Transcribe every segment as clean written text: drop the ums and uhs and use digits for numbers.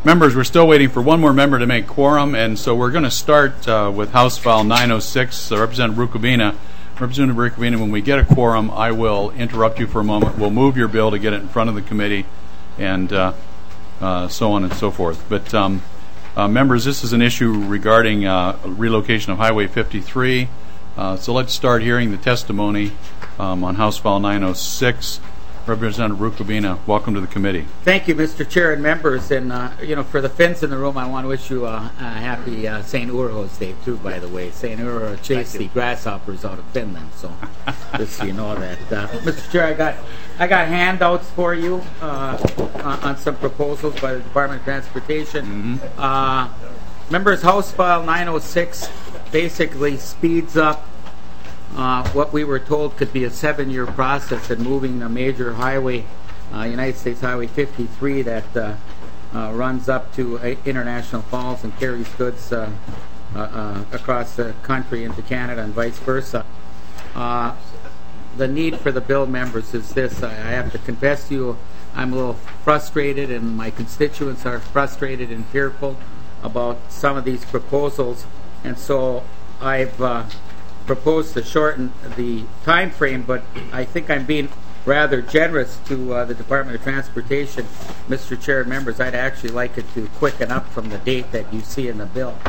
Members, we're still waiting for one more member to make quorum, and so we're going to start with House File 906, Representative Rukavina. Representative Rukavina, when we get a quorum, I will interrupt you for a moment. We'll move your bill to get it in front of the committee, and so on and so forth. But members, this is an issue regarding relocation of Highway 53. So let's start hearing the testimony on House File 906. Representative Rukavina, welcome to the committee. Thank you, Mr. Chair and members. And, for the Finns in the room, I want to wish you a happy St. Urho's Day, too, by the way. St. Urho chased the grasshoppers out of Finland, so just so you know that. Mr. Chair, I got handouts for you on some proposals by the Department of Transportation. Members, House File 906 basically speeds up what we were told could be a 7-year process in moving a major highway, United States Highway 53, that runs up to International Falls and carries goods across the country into Canada and vice versa. The need for the bill, members, is this. I have to confess to you, I'm a little frustrated, and my constituents are frustrated and fearful about some of these proposals, and so I've proposed to shorten the time frame, but I think I'm being rather generous to the Department of Transportation. Mr. Chair and members, I'd actually like it to quicken up from the date that you see in the bill.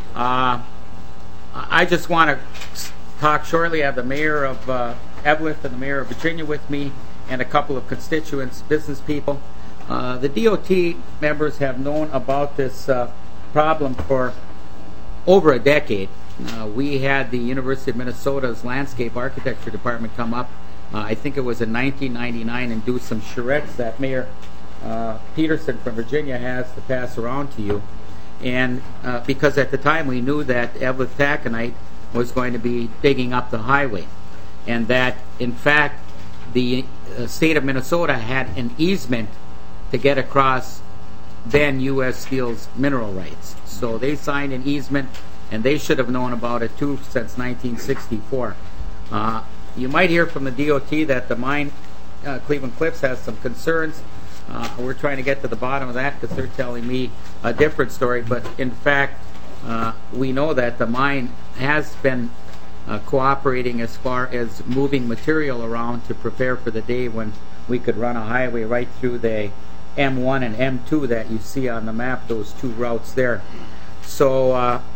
I just want to talk shortly. I have the Mayor of Eveleth and the Mayor of Virginia with me, and a couple of constituents, business people. The DOT members have known about this problem for over a decade. We had the University of Minnesota's Landscape Architecture Department come up, I think it was in 1999, and do some charrettes that Mayor Peterson from Virginia has to pass around to you. And because at the time we knew that Eveleth Taconite was going to be digging up the highway, and that in fact the state of Minnesota had an easement to get across then U.S. Steel's mineral rights. So they signed an easement, and they should have known about it too since 1964. You might hear from the DOT that the mine, Cleveland Cliffs, has some concerns. We're trying to get to the bottom of that because they're telling me a different story. But in fact, we know that the mine has been cooperating as far as moving material around to prepare for the day when we could run a highway right through the M1 and M2 that you see on the map, those two routes there. So,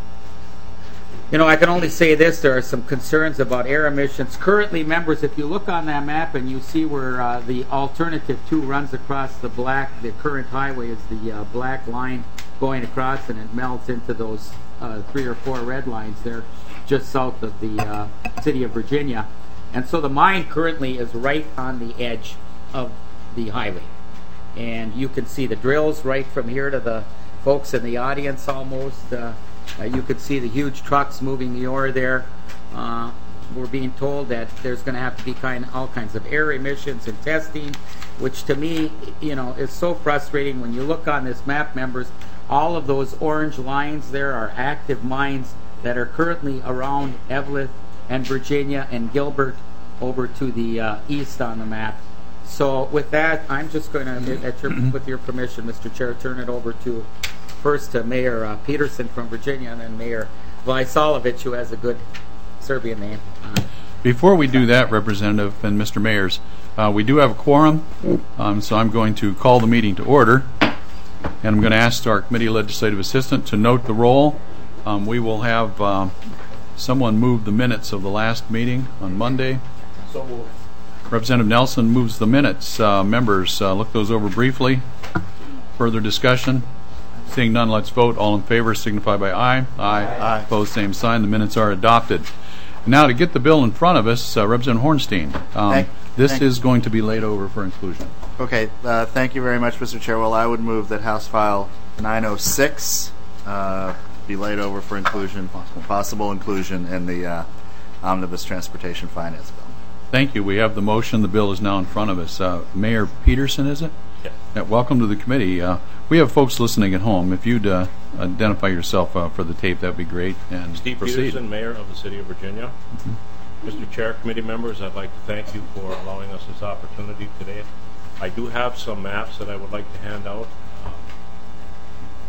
I can only say this. There are some concerns about air emissions. Currently, members, if you look on that map and you see where the alternative 2 runs across the current highway is the black line going across, and it melds into those 3 or 4 red lines there just south of the city of Virginia. And so the mine currently is right on the edge of the highway. And you can see the drills right from here to the folks in the audience almost. You could see the huge trucks moving the ore there. We're being told that there's going to have to be all kinds of air emissions and testing, which to me, is so frustrating. When you look on this map, members, all of those orange lines there are active mines that are currently around Eveleth and Virginia and Gilbert over to the east on the map. So with that, I'm just going to, with your permission, Mr. Chair, turn it over first to Mayor Peterson from Virginia, and then Mayor Vlasovic, who has a good Serbian name. Before we do that, Representative and Mr. Mayors, we do have a quorum, so I'm going to call the meeting to order, and I'm going to ask our committee legislative assistant to note the roll. We will have someone move the minutes of the last meeting on Monday. So moved. Representative Nelson moves the minutes. Members, look those over briefly. Further discussion? Seeing none, let's vote. All in favor signify by aye. Aye. Opposed, same sign. The minutes are adopted. Now to get the bill in front of us, Representative Hornstein. This is going to be laid over for inclusion. Okay, thank you very much, Mr. Chair. Well, I would move that House File 906 be laid over for inclusion, possible inclusion in the Omnibus Transportation Finance Bill. Thank you. We have the motion. The bill is now in front of us. Mayor Peterson, is it? Yes. Yeah, welcome to the committee. We have folks listening at home. If you'd identify yourself for the tape, that would be great. And Steve proceed. Peterson, Mayor of the City of Virginia. Mr. Chair, committee members, I'd like to thank you for allowing us this opportunity today. I do have some maps that I would like to hand out.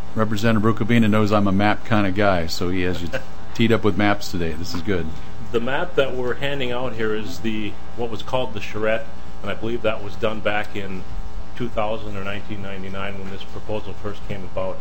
Representative Rukavina knows I'm a map kind of guy, so he has you teed up with maps today. This is good. The map that we're handing out here is what was called the charrette, and I believe that was done back in 2000 or 1999 when this proposal first came about.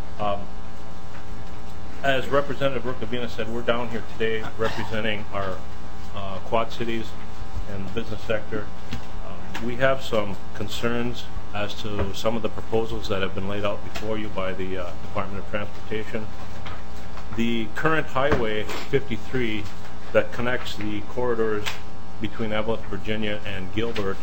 As Representative Rukavina said, we're down here today representing our Quad Cities and the business sector. We have some concerns as to some of the proposals that have been laid out before you by the Department of Transportation. The current Highway 53 that connects the corridors between Evelyn, Virginia and Gilbert,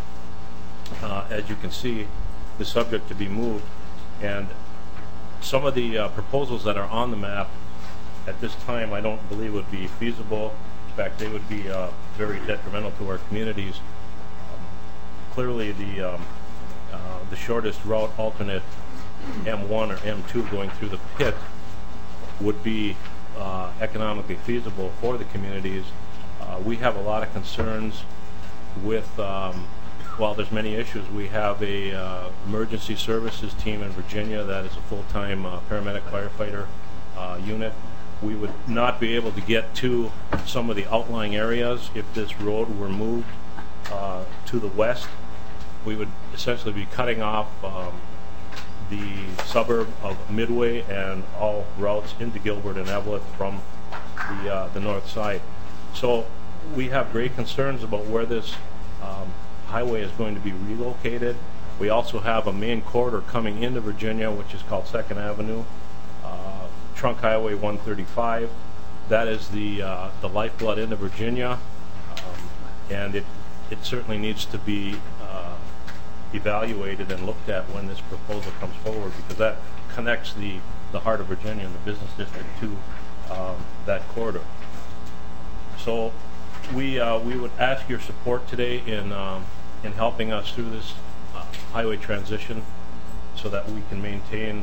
as you can see, is subject to be moved. And some of the proposals that are on the map at this time I don't believe would be feasible. In fact, they would be very detrimental to our communities. Clearly, the shortest route alternate, M1 or M2 going through the pit, would be economically feasible for the communities. We have a lot of concerns with, while there's many issues, we have a emergency services team in Virginia that is a full-time paramedic firefighter unit. We would not be able to get to some of the outlying areas if this road were moved to the west. We would essentially be cutting off the suburb of Midway and all routes into Gilbert and Evelyn from the north side. So we have great concerns about where this highway is going to be relocated. We also have a main corridor coming into Virginia, which is called 2nd Avenue, Trunk Highway 135. That is the lifeblood into Virginia, and it certainly needs to be evaluated and looked at when this proposal comes forward, because that connects the heart of Virginia and the business district to that corridor. So we would ask your support today in helping us through this highway transition so that we can maintain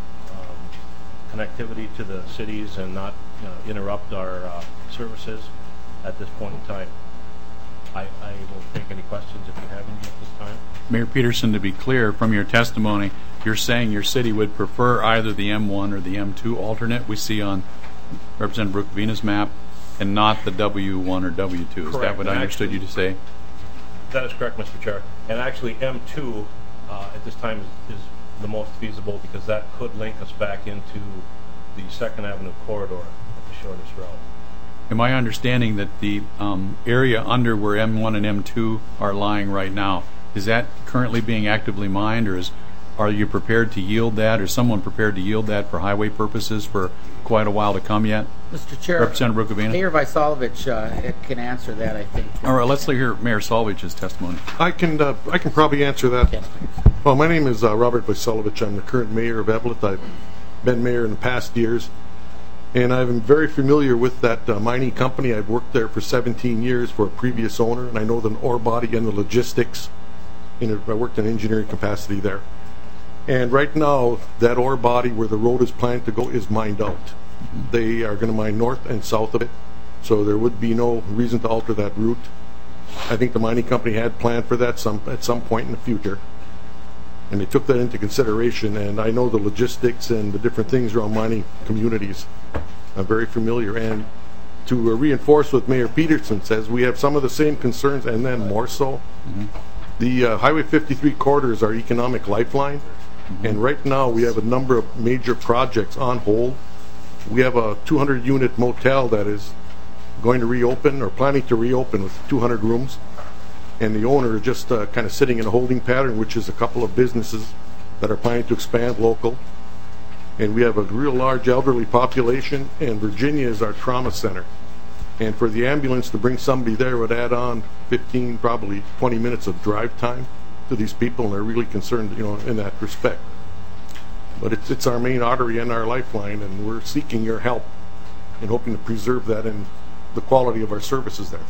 connectivity to the cities and not interrupt our services at this point in time. I will take any questions if you have any at this time. Mayor Peterson, to be clear, from your testimony, you're saying your city would prefer either the M1 or the M2 alternate we see on Representative Rukavina's map, and not the W1 or W2. Is Correct. that what I understood you to say? That is correct, Mr. Chair. And actually, M2 at this time is the most feasible, because that could link us back into the 2nd Avenue corridor at the shortest route. Am I understanding that the area under where M1 and M2 are lying right now, is that currently being actively mined, or are you prepared to yield that, or someone prepared to yield that for highway purposes for quite a while to come yet? Mr. Chair, Representative Rukavina? Mayor Vysalovich can answer that, I think. All right, let's hear Mayor Solvich's testimony. I can probably answer that. Okay. Well, my name is Robert Vysalovich. I'm the current mayor of Evelyn. I've been mayor in the past years, and I'm very familiar with that mining company. I've worked there for 17 years for a previous owner, and I know the ore body and the logistics. I worked in engineering capacity there. And right now, that ore body where the road is planned to go is mined out. They are going to mine north and south of it, so there would be no reason to alter that route. I think the mining company had planned for that at some point in the future, and they took that into consideration. And I know the logistics and the different things around mining communities. I'm very familiar. And to reinforce what Mayor Peterson says, we have some of the same concerns, and then more so. The Highway 53 corridor is our economic lifeline, and right now we have a number of major projects on hold. We have a 200-unit motel that is going to reopen, or planning to reopen, with 200 rooms, and the owner is just kind of sitting in a holding pattern, which is a couple of businesses that are planning to expand local. And we have a real large elderly population, and Virginia is our trauma center. And for the ambulance to bring somebody there would add on 15, probably 20 minutes of drive time to these people, and they're really concerned, in that respect. But it's our main artery and our lifeline, and we're seeking your help in hoping to preserve that and the quality of our services there.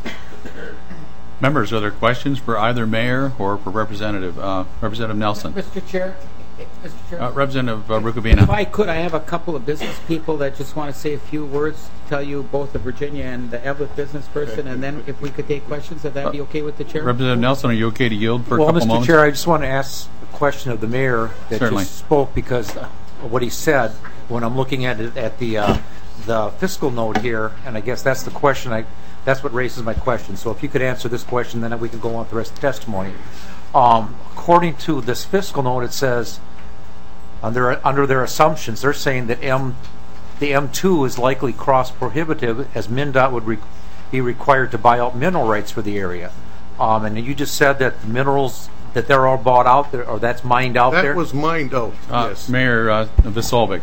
Members, are there questions for either mayor or for Representative Nelson? Mr. Chair? Representative Rukavina. If I could, I have a couple of business people that just want to say a few words to tell you both the Virginia and the Evelyn business person, and then if we could take questions, if that'd be okay with the chair? Representative Nelson, are you okay to yield for a couple Mr. moments? Chair, I just want to ask a question of the mayor that Certainly. just spoke, because what he said, when I'm looking at it at the fiscal note here, and I guess that's the question. That's what raises my question. So if you could answer this question, then we can go on with the rest of the testimony. According to this fiscal note, it says under their assumptions, they're saying that the M2 is likely cross-prohibitive, as MnDOT would be required to buy out mineral rights for the area. And you just said that the minerals that they're all bought out there, or that's mined out there. That was mined out. Yes. Mayor Visolvik,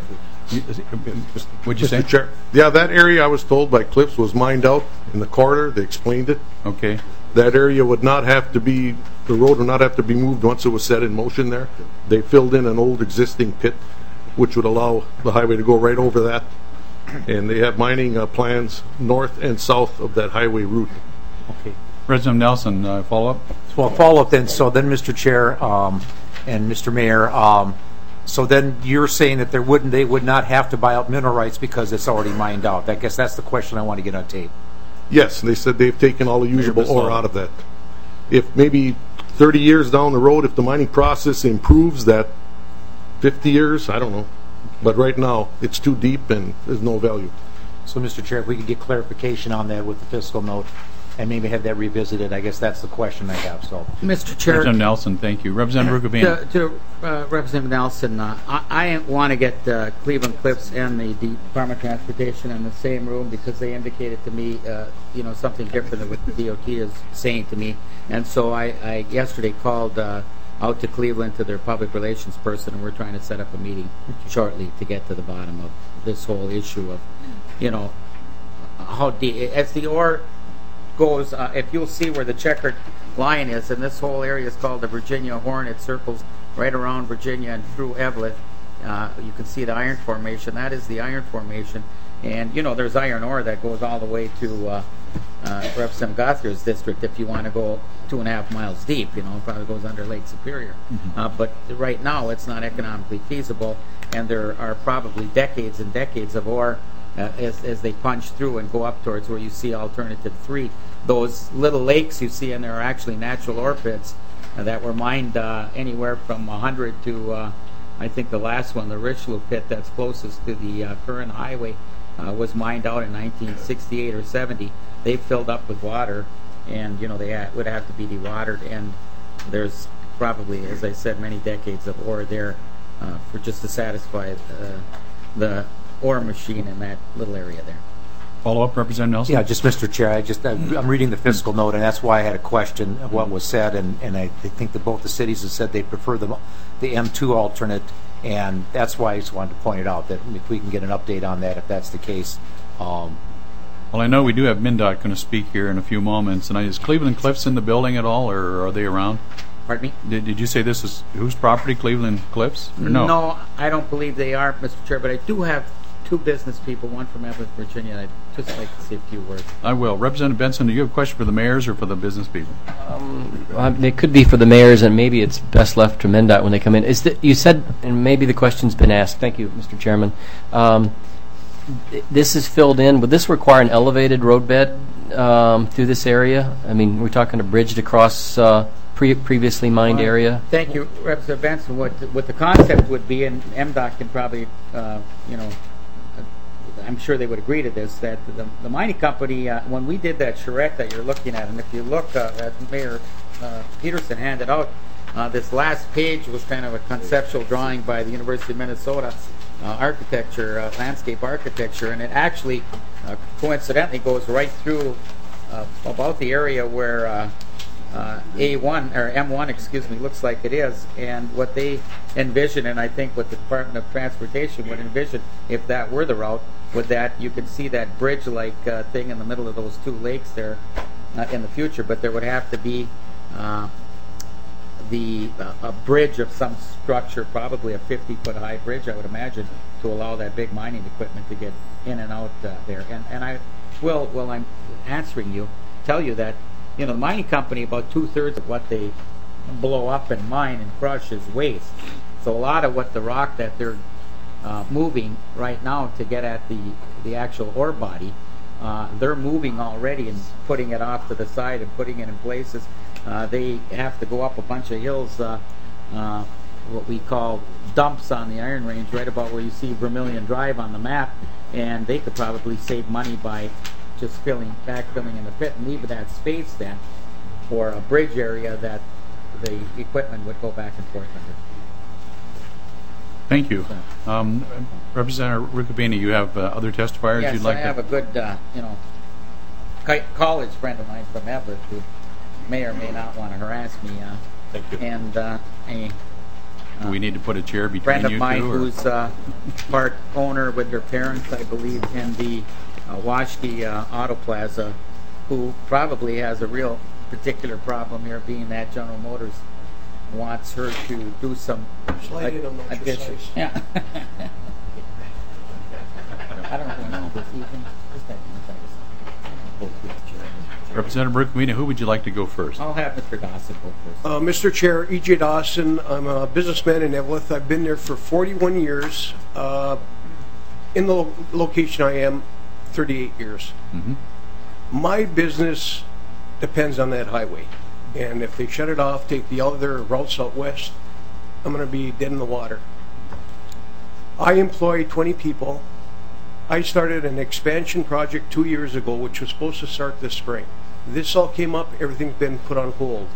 what'd you say? Mr. Chair. Yeah, that area I was told by Cliffs was mined out in the corridor. They explained it. Okay. That area would not have to be, the road would not have to be moved once it was set in motion there. They filled in an old existing pit, which would allow the highway to go right over that. And they have mining plans north and south of that highway route. Okay. President Nelson, follow up? Well, follow up then. So then, Mr. Chair and Mr. Mayor, so then you're saying that they would not have to buy out mineral rights because it's already mined out. I guess that's the question I want to get on tape. Yes, they said they've taken all the usable ore out of that. If maybe 30 years down the road, if the mining process improves that 50 years, I don't know. But right now, it's too deep and there's no value. So, Mr. Chair, if we could get clarification on that with the fiscal note and maybe have that revisited, I guess that's the question I have. So, Mr. Chair. Representative Nelson, thank you. Representative Rukavina. To Representative Nelson, I want to get Cleveland Cliffs and the Department of Transportation in the same room because they indicated to me, something different than what the DOT is saying to me. And so I yesterday called out to Cleveland to their public relations person, and we're trying to set up a meeting shortly to get to the bottom of this whole issue of, how deep, as the ore goes, if you'll see where the checkered line is, and this whole area is called the Virginia Horn. It circles right around Virginia and through Evelyn. You can see the iron formation. That is the iron formation. And, there's iron ore that goes all the way to Representative Gothrier's district if you want to go 2.5 miles deep. It probably goes under Lake Superior. But right now, it's not economically feasible, and there are probably decades and decades of ore as they punch through and go up towards where you see Alternative 3. Those little lakes you see in there are actually natural ore pits that were mined anywhere from 100 to, I think the last one, the Richelieu pit that's closest to the current highway, was mined out in 1968 or 70. They filled up with water, and they would have to be dewatered, and there's probably, as I said, many decades of ore there for just to satisfy the ore machine in that little area there. Follow up, Representative Nelson? Yeah, just Mr. Chair, I'm reading the fiscal note, and that's why I had a question of what was said, and I think that both the cities have said they prefer the M2 alternate, and that's why I just wanted to point it out, that if we can get an update on that, if that's the case. Well, I know we do have MnDOT going to speak here in a few moments, and is Cleveland Cliffs in the building at all, or are they around? Pardon me? Did you say this is whose property, Cleveland Cliffs? Or no? No, I don't believe they are, Mr. Chair, but I do have two business people, one from Evelyn, Virginia. I'd just like to say a few words. I will. Representative Benson, do you have a question for the mayors or for the business people? It could be for the mayors, and maybe it's best left to MnDOT when they come in. You said, and maybe the question's been asked. Thank you, Mr. Chairman. This is filled in. Would this require an elevated roadbed through this area? I mean, we're talking a bridge to cross previously mined area. Thank you, Representative Benson. What the concept would be, and MDOT can probably, I'm sure they would agree to this, that the mining company, when we did that charrette that you're looking at, and if you look, as Mayor Peterson handed out, this last page was kind of a conceptual drawing by the University of Minnesota architecture, landscape architecture, and it actually coincidentally goes right through about the area where A1 or M1, excuse me, looks like it is, and what they envision, and I think what the Department of Transportation would envision if that were the route, would that you could see that bridge-like thing in the middle of those two lakes there in the future, but there would have to be a bridge of some structure, probably a 50-foot high bridge, I would imagine, to allow that big mining equipment to get in and out there. And I will, while I'm answering you, tell you that the mining company, about 2/3 of what they blow up and mine and crush is waste. So a lot of what the rock that they're moving right now to get at the actual ore body, they're moving already and putting it off to the side and putting it in places. They have to go up a bunch of hills what we call dumps on the Iron Range, right about where you see Vermilion Drive on the map, and they could probably save money by just backfilling in the pit and leave that space then for a bridge area that the equipment would go back and forth under. Thank you. Representative Rukavina, you have other testifiers Yes, you'd like I to... have a good, college friend of mine from Everett who may or may not want to harass me. Thank you. And a Do we need to put a chair between friend of you mine two? Or? who's part owner with their parents, I believe, in the Washki Auto Plaza, who probably has a real particular problem here, being that General Motors wants her to do some addition. Yeah. I don't know this evening. Representative Rukavina, who would you like to go first? I'll have Mr. Dawson go first. Mr. Chair, E.J. Dawson. I'm a businessman in Eveleth. I've been there for 41 years. In the location I am, 38 years. Mm-hmm. My business depends on that highway. And if they shut it off, take the other routes out west, I'm going to be dead in the water. I employ 20 people. I started an expansion project 2 years ago, which was supposed to start this spring. This all came up, everything's been put on hold.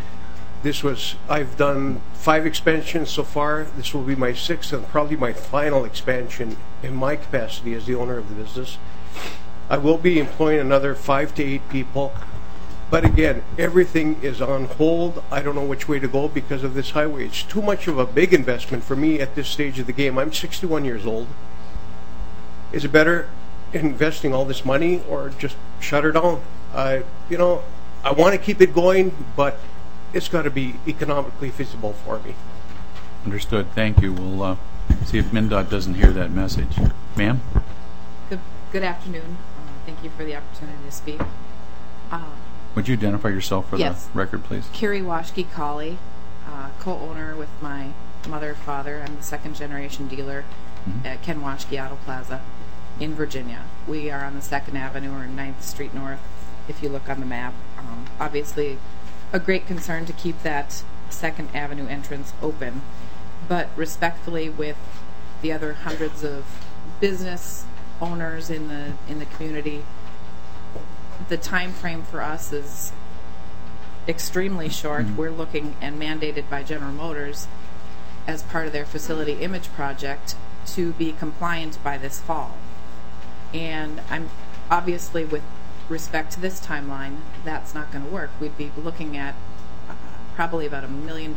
I've done 5 expansions so far. This will be my 6th and probably my final expansion in my capacity as the owner of the business. I will be employing another 5 to 8 people. But again, everything is on hold. I don't know which way to go because of this highway. It's too much of a big investment for me at this stage of the game. I'm 61 years old. Is it better investing all this money or just shut her down? I want to keep it going, but it's got to be economically feasible for me. Understood. Thank you. We'll see if MnDOT doesn't hear that message. Ma'am? Good afternoon. Thank you for the opportunity to speak. Would you identify yourself for Yes. the record, please? Carrie Washki Colley, co-owner with my mother and father. I'm the second generation dealer at Ken Washki Auto Plaza in Virginia. We are on the 2nd Avenue or 9th Street North, if you look on the map. Obviously, a great concern to keep that 2nd Avenue entrance open, but respectfully with the other hundreds of business owners in the community, the time frame for us is extremely short. We're looking, and mandated by General Motors as part of their facility image project, to be compliant by this fall. And I'm obviously, with respect to this timeline, that's not going to work. We'd be looking at probably about $1 million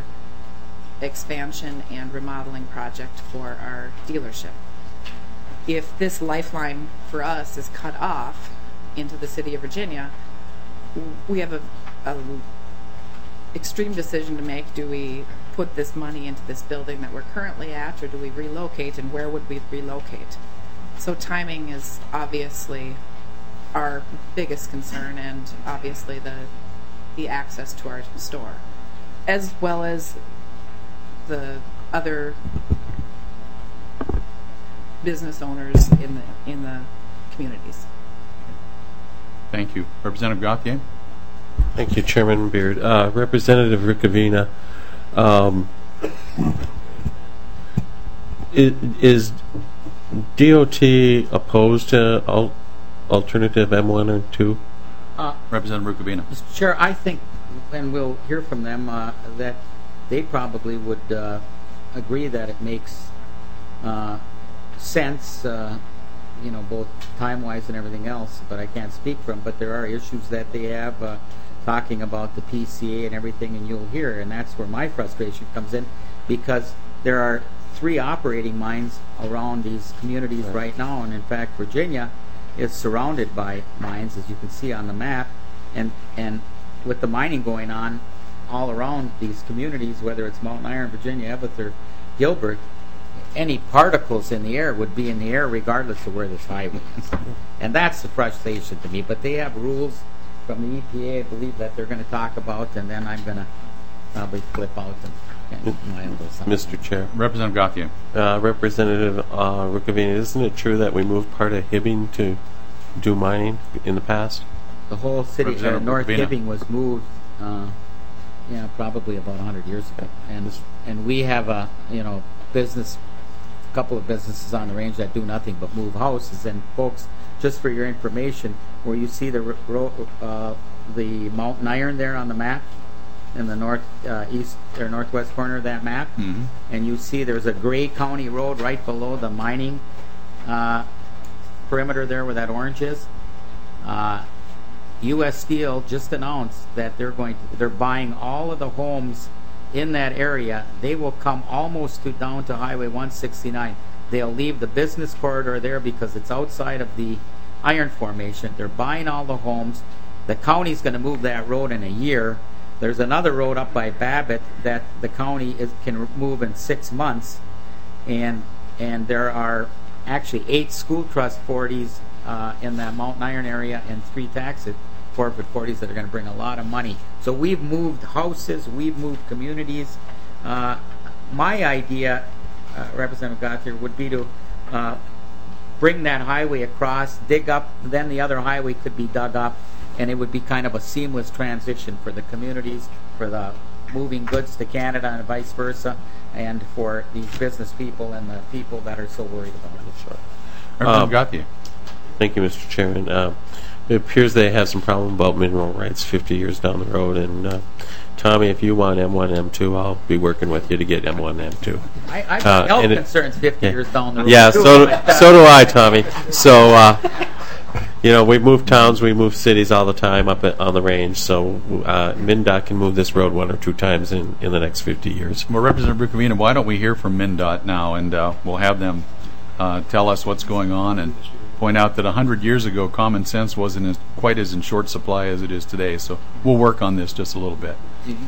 expansion and remodeling project for our dealership. If this lifeline for us is cut off into the city of Virginia, we have a extreme decision to make. Do we put this money into this building that we're currently at, or do we relocate, and where would we relocate? So timing is obviously our biggest concern, and obviously the access to our store, as well as the other business owners in the communities. Thank you. Representative Gauthier? Thank you, Chairman Beard. Representative Rukavina, is DOT opposed to alternative M1 or 2? Representative Rukavina. Mr. Chair, I think, and we'll hear from them, that they probably would agree that it makes sense, both time-wise and everything else, but I can't speak for them. But there are issues that they have talking about the PCA and everything, and you'll hear, and that's where my frustration comes in, because there are 3 operating mines around these communities right now, and in fact Virginia is surrounded by mines, as you can see on the map, and with the mining going on all around these communities, whether it's Mountain Iron, Virginia, Eveleth, or Gilbert, any particles in the air would be in the air regardless of where this highway is. And that's the frustration to me. But they have rules from the EPA, I believe, that they're going to talk about, and then I'm going to probably flip out and handle something. Mr. Chair. Representative Gauthier. Representative Rukavina, isn't it true that we moved part of Hibbing to do mining in the past? The whole city, Representative North Rukavina. Hibbing was moved Yeah, probably about 100 years ago. And we have a business, a couple of businesses on the range that do nothing but move houses. And folks, just for your information, where you see the Mountain Iron there on the map, in the northeast or northwest corner of that map, and you see there's a Gray County road right below the mining perimeter there where that orange is. U.S. Steel just announced that they're buying all of the homes in that area. They will come almost down to Highway 169. They'll leave the business corridor there because it's outside of the iron formation. They're buying all the homes. The county's going to move that road in a year. There's another road up by Babbitt that the county can move in 6 months, and there are actually 8 school trust 40s in the Mountain Iron area and 3 tax forfeit 40s that are going to bring a lot of money. So we've moved houses, we've moved communities. My idea, Representative Gauthier, would be to bring that highway across, dig up, then the other highway could be dug up, and it would be kind of a seamless transition for the communities, for the moving goods to Canada and vice versa, and for these business people and the people that are so worried about it. Sure. Representative Gauthier. Thank you, Mr. Chairman. It appears they have some problem about mineral rights 50 years down the road, and Tommy, if you want M1, M2, I'll be working with you to get M1, M2. I've got health concerns 50 years down the road. Yeah, so do I, Tommy. So, we move towns, we move cities all the time up on the range, so MnDOT can move this road 1 or 2 times in the next 50 years. Well, Representative Rukavina, why don't we hear from MnDOT now, and we'll have them tell us what's going on and point out that 100 years ago common sense wasn't quite as in short supply as it is today, so we'll work on this just a little bit.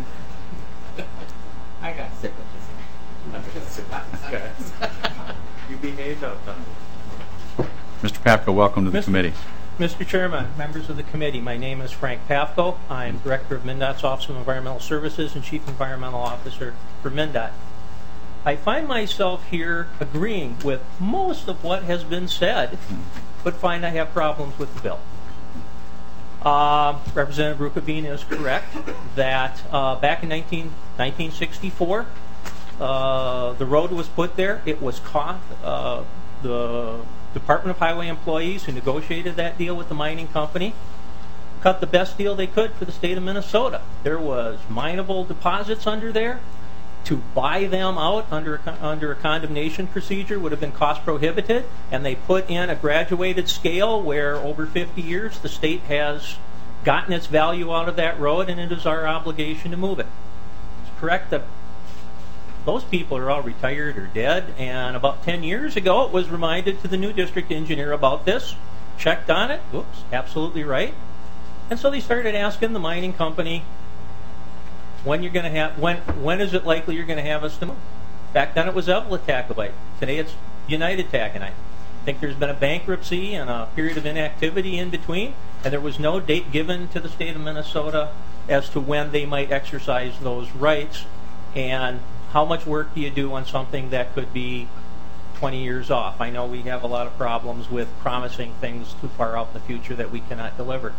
I got sick of this. You behaved out there. Mr. Papko, welcome to the committee. Mr. Chairman, members of the committee, my name is Frank Papko. I'm Director of MnDOT's Office of Environmental Services and Chief Environmental Officer for MnDOT. I find myself here agreeing with most of what has been said, but find I have problems with the bill. Representative Rukavina is correct that back in 1964, the road was put there. It was caught. The Department of Highway employees who negotiated that deal with the mining company cut the best deal they could for the state of Minnesota. There was mineable deposits under there. To buy them out under a condemnation procedure would have been cost prohibitive, and they put in a graduated scale where over 50 years the state has gotten its value out of that road, and it is our obligation to move it. It's correct that those people are all retired or dead, and about 10 years ago it was reminded to the new district engineer about this, checked on it, whoops, absolutely right, and so they started asking the mining company, when is it likely you're going to have us to move? Back then it was Evelyn Taconite. Today it's United Taconite. I think there's been a bankruptcy and a period of inactivity in between, and there was no date given to the state of Minnesota as to when they might exercise those rights, and how much work do you do on something that could be 20 years off? I know we have a lot of problems with promising things too far out in the future that we cannot deliver.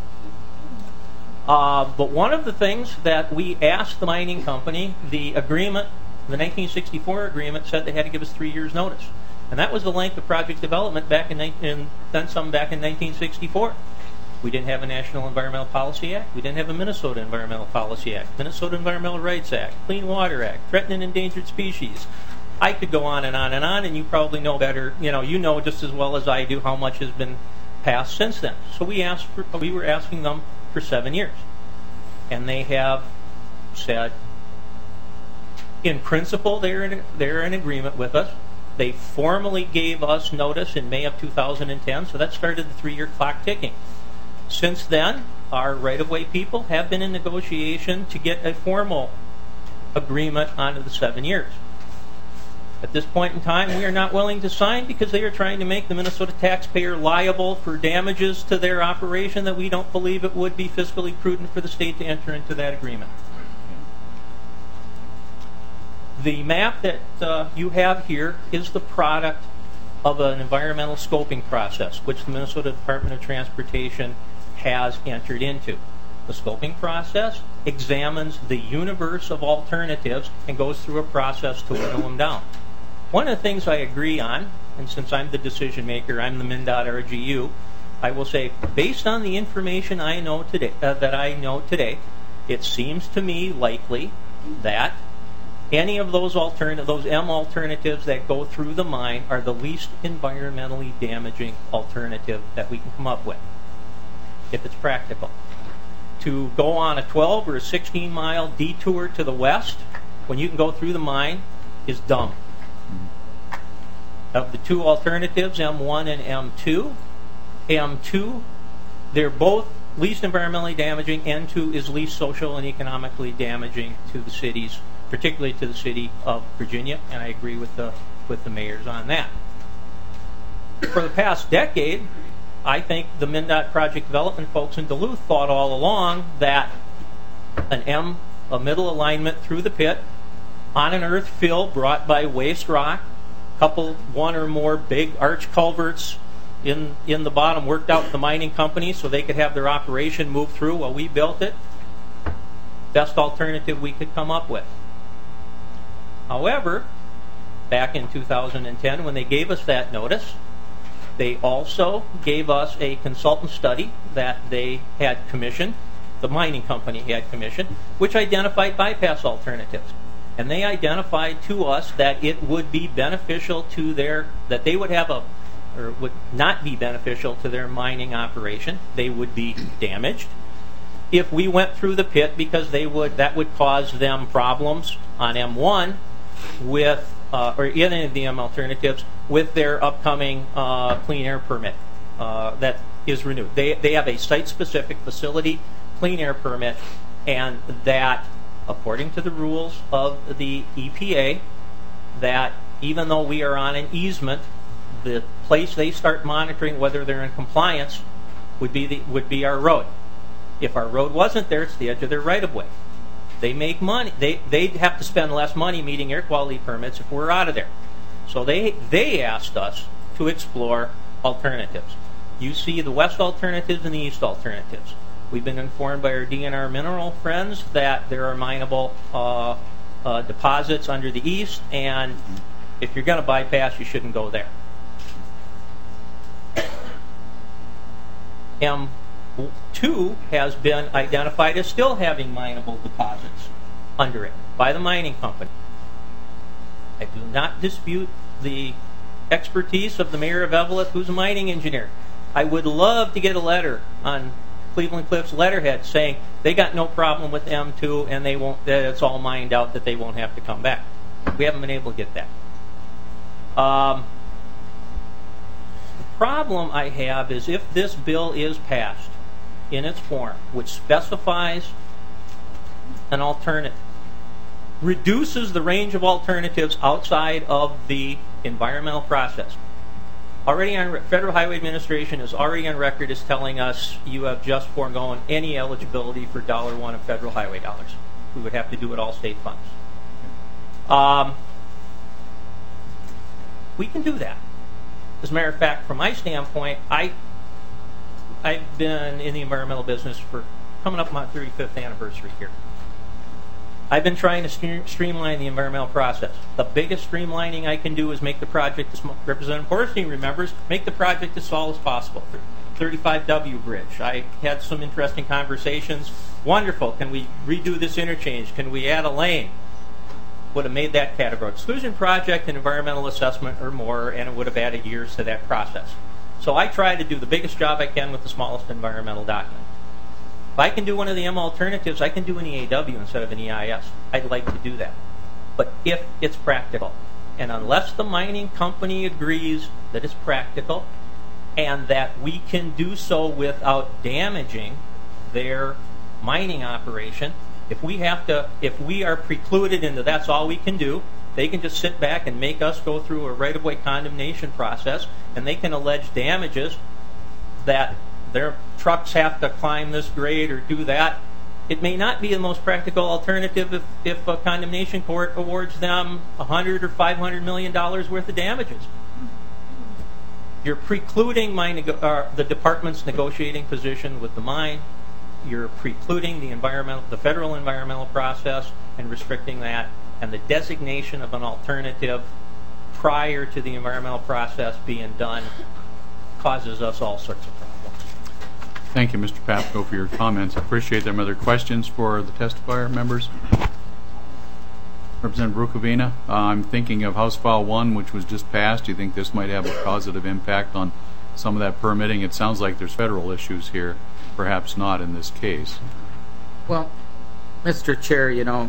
But one of the things that we asked the mining company, the agreement, the 1964 agreement said they had to give us 3 years notice. And that was the length of project development back in 1964. We didn't have a National Environmental Policy Act. We didn't have a Minnesota Environmental Policy Act, Minnesota Environmental Rights Act, Clean Water Act, Threatened and Endangered Species. I could go on and on and on, and you probably know better, you know just as well as I do how much has been passed since then. So we were asking them for 7 years. And they have said, in principle, they're in agreement with us. They formally gave us notice in May of 2010, so that started the 3-year clock ticking. Since then, our right-of-way people have been in negotiation to get a formal agreement onto the 7 years. At this point in time, we are not willing to sign because they are trying to make the Minnesota taxpayer liable for damages to their operation that we don't believe it would be fiscally prudent for the state to enter into that agreement. The map that you have here is the product of an environmental scoping process, which the Minnesota Department of Transportation has entered into. The scoping process examines the universe of alternatives and goes through a process to whittle them down. One of the things I agree on, and since I'm the decision maker, I'm the MnDOT RGU, I will say, based on the information I know today, it seems to me likely that any of those M alternatives that go through the mine are the least environmentally damaging alternative that we can come up with, if it's practical. To go on a 12 or a 16-mile detour to the west when you can go through the mine is dumb. Of the two alternatives, M1 and M2, they're both least environmentally damaging. M2 is least social and economically damaging to the cities, particularly to the city of Virginia, and I agree with the mayors on that. For the past decade, I think the MnDOT project development folks in Duluth thought all along that a middle alignment through the pit on an earth fill brought by waste rock, one or more big arch culverts in the bottom worked out with the mining company so they could have their operation move through while we built it. Best alternative we could come up with. However, back in 2010, when they gave us that notice, they also gave us a consultant study that they had commissioned, the mining company had commissioned, which identified bypass alternatives. And they identified to us that it would be beneficial to that they would have or would not be beneficial to their mining operation. They would be damaged if we went through the pit, because that would cause them problems on M1 with or any of the M alternatives with their upcoming clean air permit that is renewed. They have a site-specific facility clean air permit, and that, according to the rules of the EPA, that even though we are on an easement, the place they start monitoring whether they're in compliance would be our road. If our road wasn't there, it's the edge of their right-of-way. They make money. They'd have to spend less money meeting air quality permits if we're out of there. So they asked us to explore alternatives. You see the west alternatives and the east alternatives. We've been informed by our DNR mineral friends that there are mineable deposits under the east, and if you're going to bypass, you shouldn't go there. M2 has been identified as still having mineable deposits under it by the mining company. I do not dispute the expertise of the mayor of Evelyn, who's a mining engineer. I would love to get a letter on Cleveland Cliffs letterhead saying they got no problem with M2 and that it's all mined out, that they won't have to come back. We haven't been able to get that. The problem I have is if this bill is passed in its form, which specifies an alternative, reduces the range of alternatives outside of the environmental process. Already on Federal Highway Administration is already on record as telling us you have just foregone any eligibility for $1 of federal highway dollars. We would have to do it all state funds. We can do that. As a matter of fact, from my standpoint, I've been in the environmental business for coming up my 35th anniversary here. I've been trying to streamline the environmental process. The biggest streamlining I can do is make the project, as Representative Horstein remembers, make the project as small as possible. 35W Bridge. I had some interesting conversations. Wonderful. Can we redo this interchange? Can we add a lane? Would have made that category. Exclusion project and environmental assessment or more, and it would have added years to that process. So I try to do the biggest job I can with the smallest environmental document. If I can do one of the M alternatives, I can do an EAW instead of an EIS. I'd like to do that. But if it's practical, and unless the mining company agrees that it's practical and that we can do so without damaging their mining operation, if we are precluded into that's all we can do, they can just sit back and make us go through a right-of-way condemnation process, and they can allege damages that their trucks have to climb this grade or do that. It may not be the most practical alternative if a condemnation court awards them $100 or $500 million worth of damages. You're precluding the department's negotiating position with the mine. you're precluding the federal environmental process and restricting that, and the designation of an alternative prior to the environmental process being done causes us all sorts of problems. Thank you, Mr. Papko, for your comments. I appreciate them. Other questions for the testifier members? Representative Rukavina, I'm thinking of House File 1, which was just passed. Do you think this might have a positive impact on some of that permitting? It sounds like there's federal issues here, perhaps not in this case. Well, Mr. Chair, you know,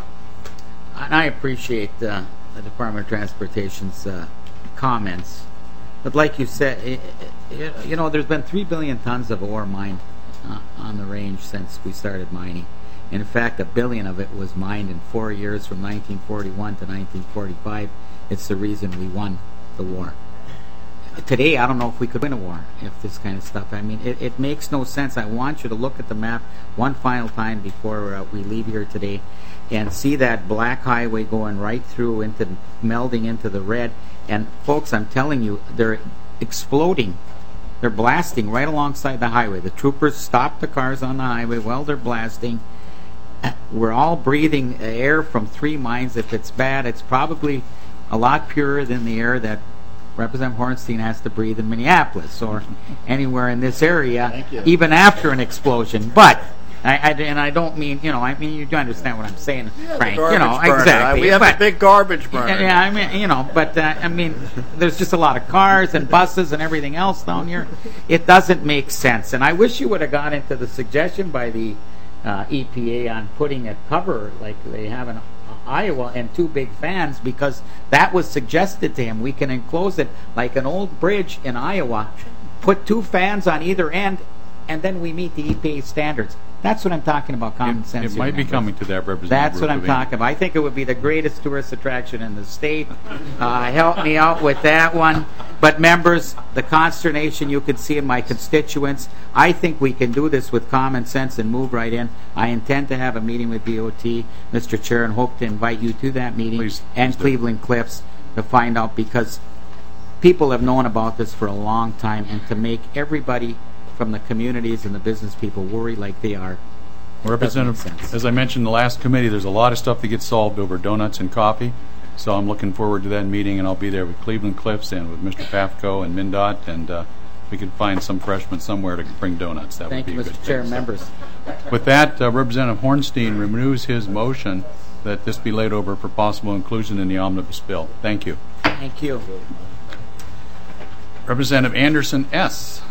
and I appreciate the Department of Transportation's comments, but like you said, you know, there's been 3 billion tons of ore mined on the range since we started mining. In fact, 1 billion of it was mined in 4 years from 1941 to 1945. It's the reason we won the war. Today, I don't know if we could win a war if this kind of stuff. I mean, it makes no sense. I want you to look at the map one final time before we leave here today and see that black highway going right through into melding into the red. And folks, I'm telling you, they're exploding. They're blasting right alongside the highway. The troopers stop the cars on the highway while they're blasting. We're all breathing air from 3 mines. If it's bad, it's probably a lot purer than the air that Representative Hornstein has to breathe in Minneapolis or anywhere in this area, even after an explosion. But I don't mean, you know, I mean, you understand what I'm saying, Frank. You know, exactly. We have a big garbage burner. Yeah, I mean, you know, but I mean, there's just a lot of cars and buses and everything else down here. It doesn't make sense. And I wish you would have gone into the suggestion by the EPA on putting a cover like they have in Iowa and 2 big fans, because that was suggested to him. We can enclose it like an old bridge in Iowa, put 2 fans on either end, and then we meet the EPA standards. That's what I'm talking about, common sense. It might be coming to that, Representative. That's what I'm talking about. I think it would be the greatest tourist attraction in the state. Help me out with that one. But members, the consternation you can see in my constituents, I think we can do this with common sense and move right in. I intend to have a meeting with DOT, Mr. Chair, and hope to invite you to that meeting and Cleveland Cliffs to find out, because people have known about this for a long time, and to make everybody from the communities and the business people worry like they are. Representative, as I mentioned in the last committee, there's a lot of stuff that gets solved over donuts and coffee. So I'm looking forward to that meeting, and I'll be there with Cleveland Cliffs and with Mr. Pafko and MnDOT, and we can find some freshman somewhere to bring donuts. That Thank would be you, a good Mr. Chair, thing. members. With that, Representative Hornstein renews his motion that this be laid over for possible inclusion in the omnibus bill. Thank you. Thank you. Representative Anderson S.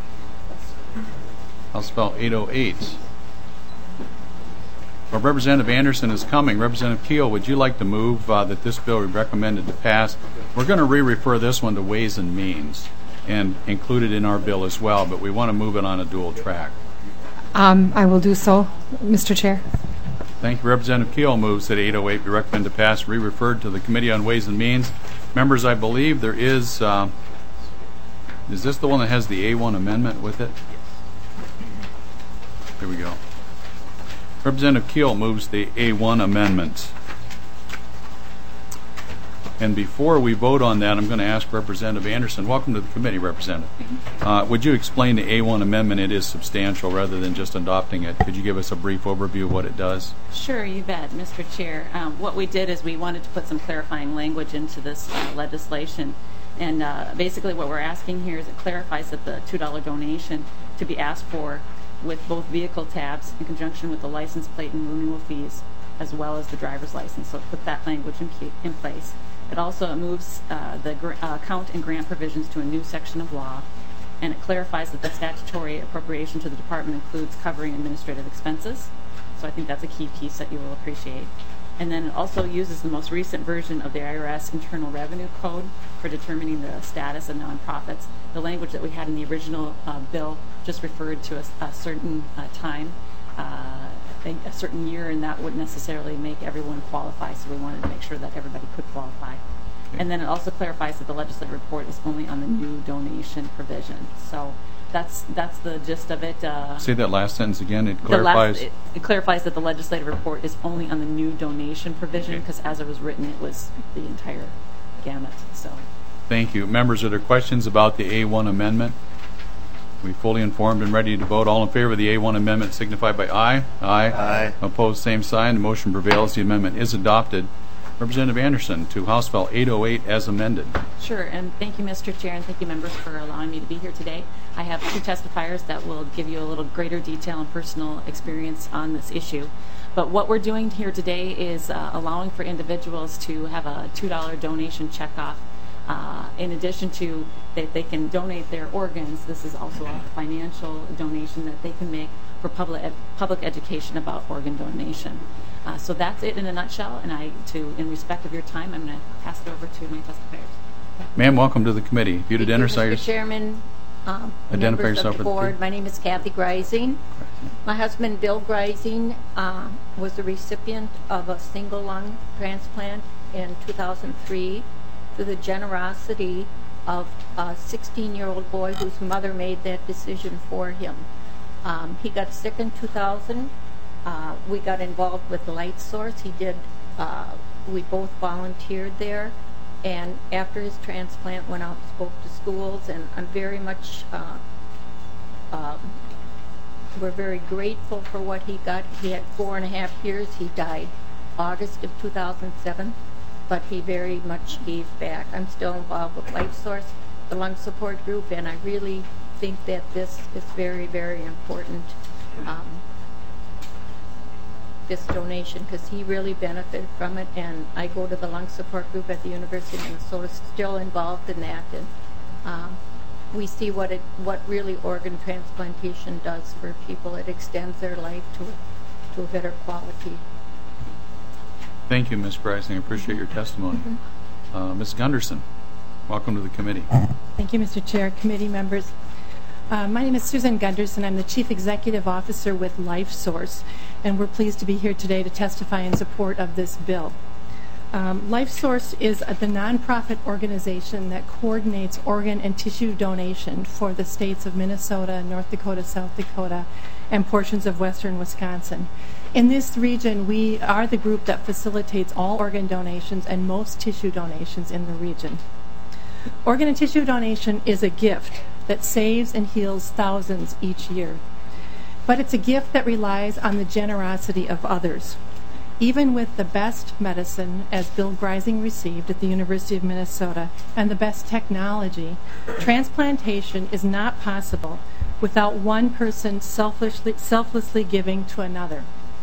House File 808. Well, Representative Anderson is coming. Representative Keel, would you like to move that this bill be recommended to pass? We're going to re-refer this one to Ways and Means and include it in our bill as well, but we want to move it on a dual track. I will do so, Mr. Chair. Thank you. Representative Keel moves that 808 be recommended to pass, re-referred to the Committee on Ways and Means. Members, I believe there is this the one that has the A1 amendment with it? Here we go. Representative Keel moves the A1 amendment. And before we vote on that, I'm going to ask Representative Anderson. Welcome to the committee, Representative. Would you explain the A1 amendment? It is substantial rather than just adopting it. Could you give us a brief overview of what it does? Sure, you bet, Mr. Chair. What we did is we wanted to put some clarifying language into this legislation. And basically what we're asking here is it clarifies that the $2 donation to be asked for with both vehicle tabs in conjunction with the license plate and renewal fees, as well as the driver's license. So put that language in place. It also moves the account and grant provisions to a new section of law, and it clarifies that the statutory appropriation to the department includes covering administrative expenses. So I think that's a key piece that you will appreciate. And then it also uses the most recent version of the IRS Internal Revenue Code for determining the status of nonprofits. The language that we had in the original bill just referred to a certain time, a certain year, and that wouldn't necessarily make everyone qualify, so we wanted to make sure that everybody could qualify. Okay. And then it also clarifies that the legislative report is only on the new donation provision. So that's the gist of it. Say that last sentence again. It clarifies. It clarifies that the legislative report is only on the new donation provision, because as it was written, it was the entire gamut. So. Thank you. Members, are there questions about the A1 amendment? We fully informed and ready to vote. All in favor of the A1 amendment signify by aye. Aye. Aye. Opposed, same sign. The motion prevails. The amendment is adopted. Representative Anderson to House File 808 as amended. Sure, and thank you, Mr. Chair, and thank you, members, for allowing me to be here today. I have two testifiers that will give you a little greater detail and personal experience on this issue. But what we're doing here today is allowing for individuals to have a $2 donation checkoff. In addition to that they can donate their organs, this is also a financial donation that they can make for public education about organ donation. So that's it in a nutshell, and in respect of your time, I'm going to pass it over to my testifiers. Ma'am, welcome to the committee. If you'd identify Mr. Chairman, identify members yourself of the for the board, my name is Kathy Greising. My husband, Bill Greising, was the recipient of a single lung transplant in 2003 through the generosity of a 16-year-old boy whose mother made that decision for him. He got sick in 2000. We got involved with Light Source. We both volunteered there, and after his transplant went out and spoke to schools, and I'm very much we're very grateful for what he got. He had 4.5 years. He died August of 2007, but he very much gave back. I'm still involved with Light Source, the lung support group, and I really think that this is very, very important, this donation, because he really benefited from it. And I go to the lung support group at the University of Minnesota, still involved in that, and we see what really organ transplantation does for people. It extends their life to a better quality. Thank you, Ms. Greising. I appreciate your testimony. Ms. Gunderson, welcome to the committee. Thank you, Mr. Chair, committee members. My name is Susan Gunderson. I'm the Chief Executive Officer with Life Source, and we're pleased to be here today to testify in support of this bill. Life Source is the nonprofit organization that coordinates organ and tissue donation for the states of Minnesota, North Dakota, South Dakota, and portions of western Wisconsin. In this region, we are the group that facilitates all organ donations and most tissue donations in the region. Organ and tissue donation is a gift that saves and heals thousands each year. But it's a gift that relies on the generosity of others. Even with the best medicine, as Bill Greising received at the University of Minnesota, and the best technology, transplantation is not possible without one person selflessly giving to another.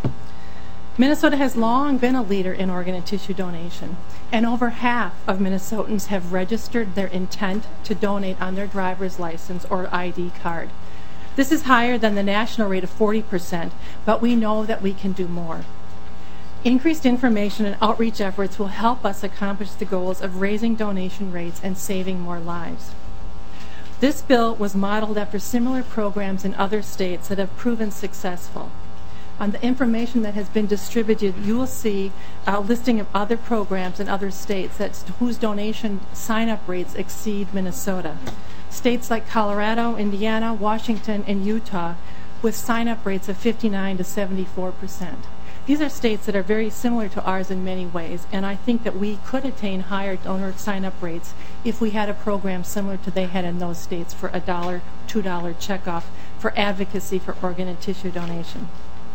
Minnesota has long been a leader in organ and tissue donation, and over half of Minnesotans have registered their intent to donate on their driver's license or ID card. This is higher than the national rate of 40%, but we know that we can do more. Increased information and outreach efforts will help us accomplish the goals of raising donation rates and saving more lives. This bill was modeled after similar programs in other states that have proven successful. On the information that has been distributed, you will see a listing of other programs in other states whose donation sign-up rates exceed Minnesota. States like Colorado, Indiana, Washington, and Utah with sign-up rates of 59 to 74%. These are states that are very similar to ours in many ways, and I think that we could attain higher donor sign-up rates if we had a program similar to they had in those states for a $1, $2 checkoff for advocacy for organ and tissue donation.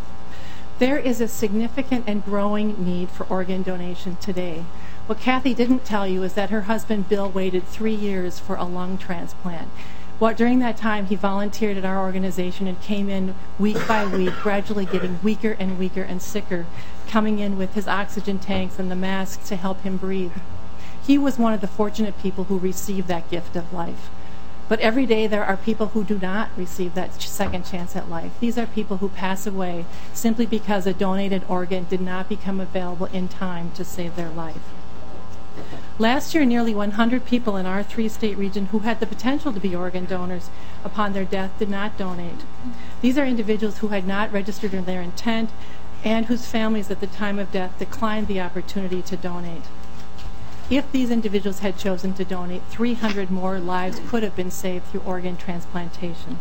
There is a significant and growing need for organ donation today. What Kathy didn't tell you is that her husband Bill waited 3 years for a lung transplant. During that time, he volunteered at our organization and came in week by week, gradually getting weaker and sicker, coming in with his oxygen tanks and the masks to help him breathe. He was one of the fortunate people who received that gift of life. But every day there are people who do not receive that second chance at life. These are people who pass away simply because a donated organ did not become available in time to save their life. Last year, nearly 100 people in our 3-state region who had the potential to be organ donors upon their death did not donate. These are individuals who had not registered their intent and whose families at the time of death declined the opportunity to donate. If these individuals had chosen to donate, 300 more lives could have been saved through organ transplantation.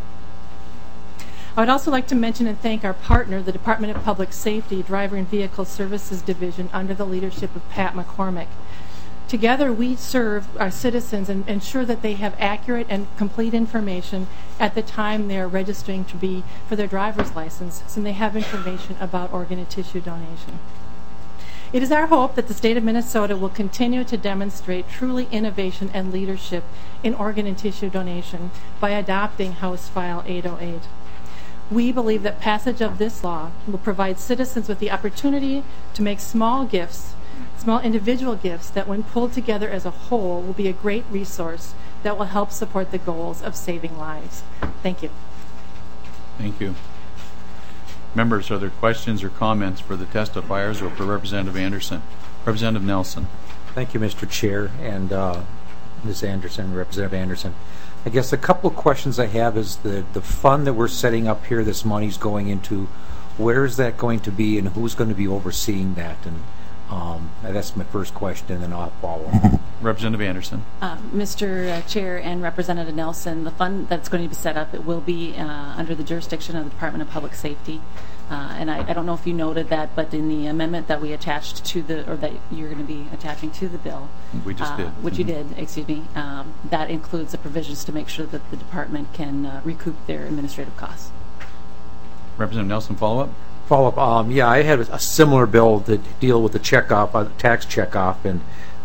I would also like to mention and thank our partner, the Department of Public Safety, Driver and Vehicle Services Division, under the leadership of Pat McCormick. Together, we serve our citizens and ensure that they have accurate and complete information at the time they're registering for their driver's license, so they have information about organ and tissue donation. It is our hope that the state of Minnesota will continue to demonstrate truly innovation and leadership in organ and tissue donation by adopting House File 808. We believe that passage of this law will provide citizens with the opportunity to make small individual gifts that when pulled together as a whole will be a great resource that will help support the goals of saving lives. Thank you. Thank you. Members, are there questions or comments for the testifiers or for Representative Anderson? Representative Nelson. Thank you, Mr. Chair, and Ms. Anderson, Representative Anderson. I guess a couple of questions I have is the fund that we're setting up here, this money's going into, where is that going to be and who's going to be overseeing that? And that's my first question, and then I'll follow. Representative Anderson. Mr. Chair and Representative Nelson, the fund that's going to be set up, it will be under the jurisdiction of the Department of Public Safety. And I don't know if you noted that, but in the amendment that we attached to or that you're going to be attaching to the bill, we just did. Which you did, excuse me, that includes the provisions to make sure that the department can recoup their administrative costs. Representative Nelson, follow-up? Follow-up. Yeah, I had a similar bill that deal with the checkoff, tax checkoff, and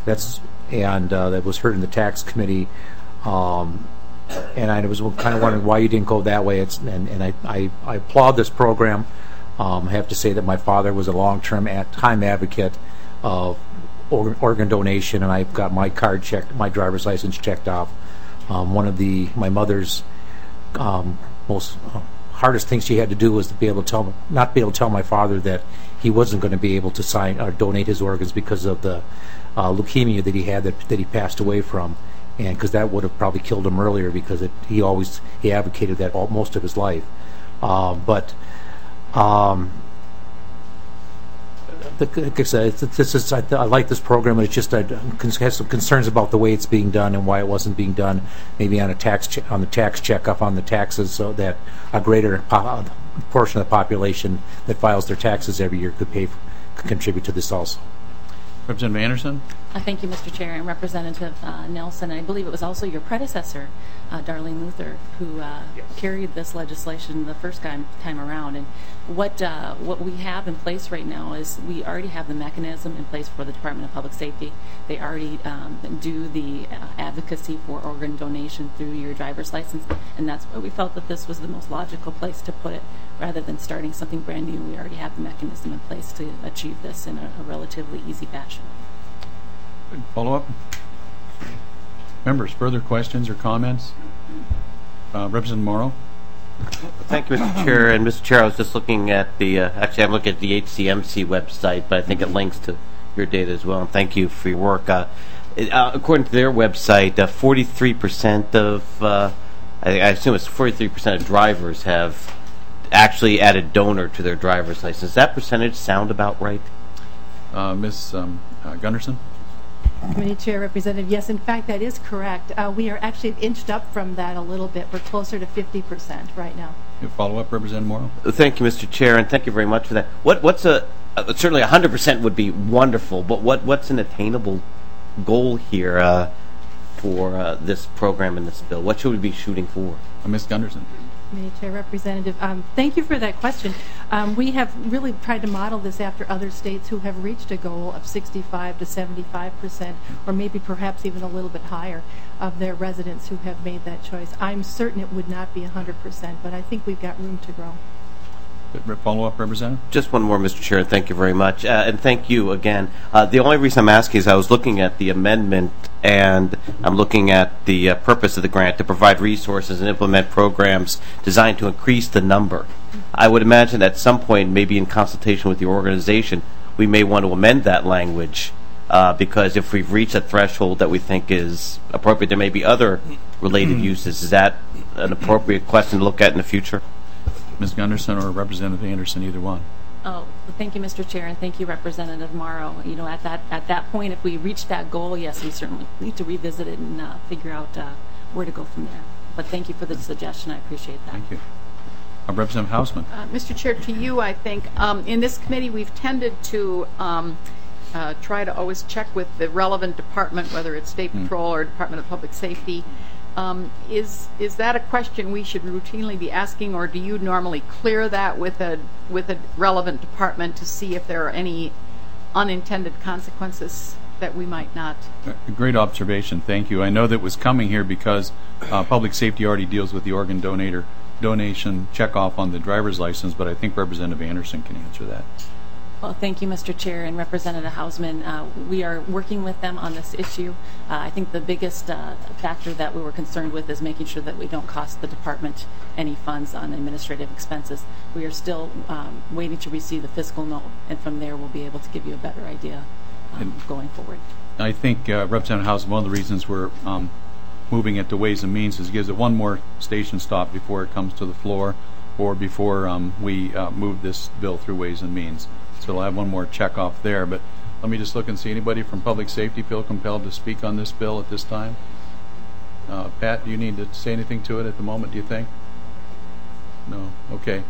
that was heard in the tax committee. And I was kind of wondering why you didn't go that way. I applaud this program. I have to say that my father was a long-term time advocate of organ donation, and I've got my card checked, my driver's license checked off. One of my mother's most hardest things she had to do was to not be able to tell my father that he wasn't going to be able to sign or donate his organs because of the leukemia that he had that he passed away from, and because that would have probably killed him earlier because he advocated that most of his life. Like I said, I like this program. It's just I have some concerns about the way it's being done and why it wasn't being done maybe on the tax checkup on the taxes, so that a greater portion of the population that files their taxes every year could contribute to this also. Representative Anderson. Thank you, Mr. Chair, and Representative Nelson. I believe it was also your predecessor, Darlene Luther, who carried this legislation the first time around. And what we have in place right now is we already have the mechanism in place for the Department of Public Safety. They already do the advocacy for organ donation through your driver's license, and that's why we felt that this was the most logical place to put it, rather than starting something brand new. We already have the mechanism in place to achieve this in a relatively easy fashion. Good. Follow-up? Members, further questions or comments? Representative Morrow. Thank you, Mr. Chair. And Mr. Chair, I was just looking at actually I'm looking at the HCMC website, but I think it links to your data as well. And thank you for your work. According to their website, 43% of, I assume it's 43% of drivers have actually added donor to their driver's license. Does that percentage sound about right? Ms. Gunderson? Committee Chair, Representative, yes, in fact, that is correct. We are actually inched up from that a little bit. We're closer to 50% right now. You follow-up, Representative Morrow? Thank you, Mr. Chair, and thank you very much for that. What's certainly 100% would be wonderful, but what's an attainable goal here for this program and this bill? What should we be shooting for? Ms. Gunderson. Committee Chair, Representative, thank you for that question. We have really tried to model this after other states who have reached a goal of 65 to 75%, or maybe perhaps even a little bit higher, of their residents who have made that choice. I'm certain it would not be 100%, but I think we've got room to grow. Follow-up, Representative? Just one more, Mr. Chair. Thank you very much. And thank you again. The only reason I'm asking is I was looking at the amendment, and I'm looking at the purpose of the grant to provide resources and implement programs designed to increase the number. I would imagine at some point, maybe in consultation with your organization, we may want to amend that language because if we've reached a threshold that we think is appropriate, there may be other related uses. Is that an appropriate question to look at in the future? Ms. Gunderson or Representative Anderson, either one. Oh, thank you, Mr. Chair, and thank you, Representative Morrow. You know, at that point, if we reach that goal, yes, we certainly need to revisit it and figure out where to go from there. But thank you for the suggestion. I appreciate that. Thank you. Representative Hausman. Mr. Chair, to you, I think, in this committee, we've tended to try to always check with the relevant department, whether it's State Patrol or Department of Public Safety. Is that a question we should routinely be asking, or do you normally clear that with a relevant department to see if there are any unintended consequences that we might not? A great observation. Thank you. I know that was coming here because Public Safety already deals with the organ donation checkoff on the driver's license, but I think Representative Anderson can answer that. Well, thank you, Mr. Chair, and Representative Hausman. We are working with them on this issue. I think the biggest factor that we were concerned with is making sure that we don't cost the department any funds on administrative expenses. We are still waiting to receive the fiscal note, and from there we'll be able to give you a better idea going forward. I think Representative Hausman, one of the reasons we're moving it to Ways and Means is gives it one more station stop before it comes to the floor, or before we move this bill through Ways and Means. So we'll have one more check off there. But let me just look and see. Anybody from Public Safety feel compelled to speak on this bill at this time? Pat, do you need to say anything to it at the moment, do you think? No? Okay.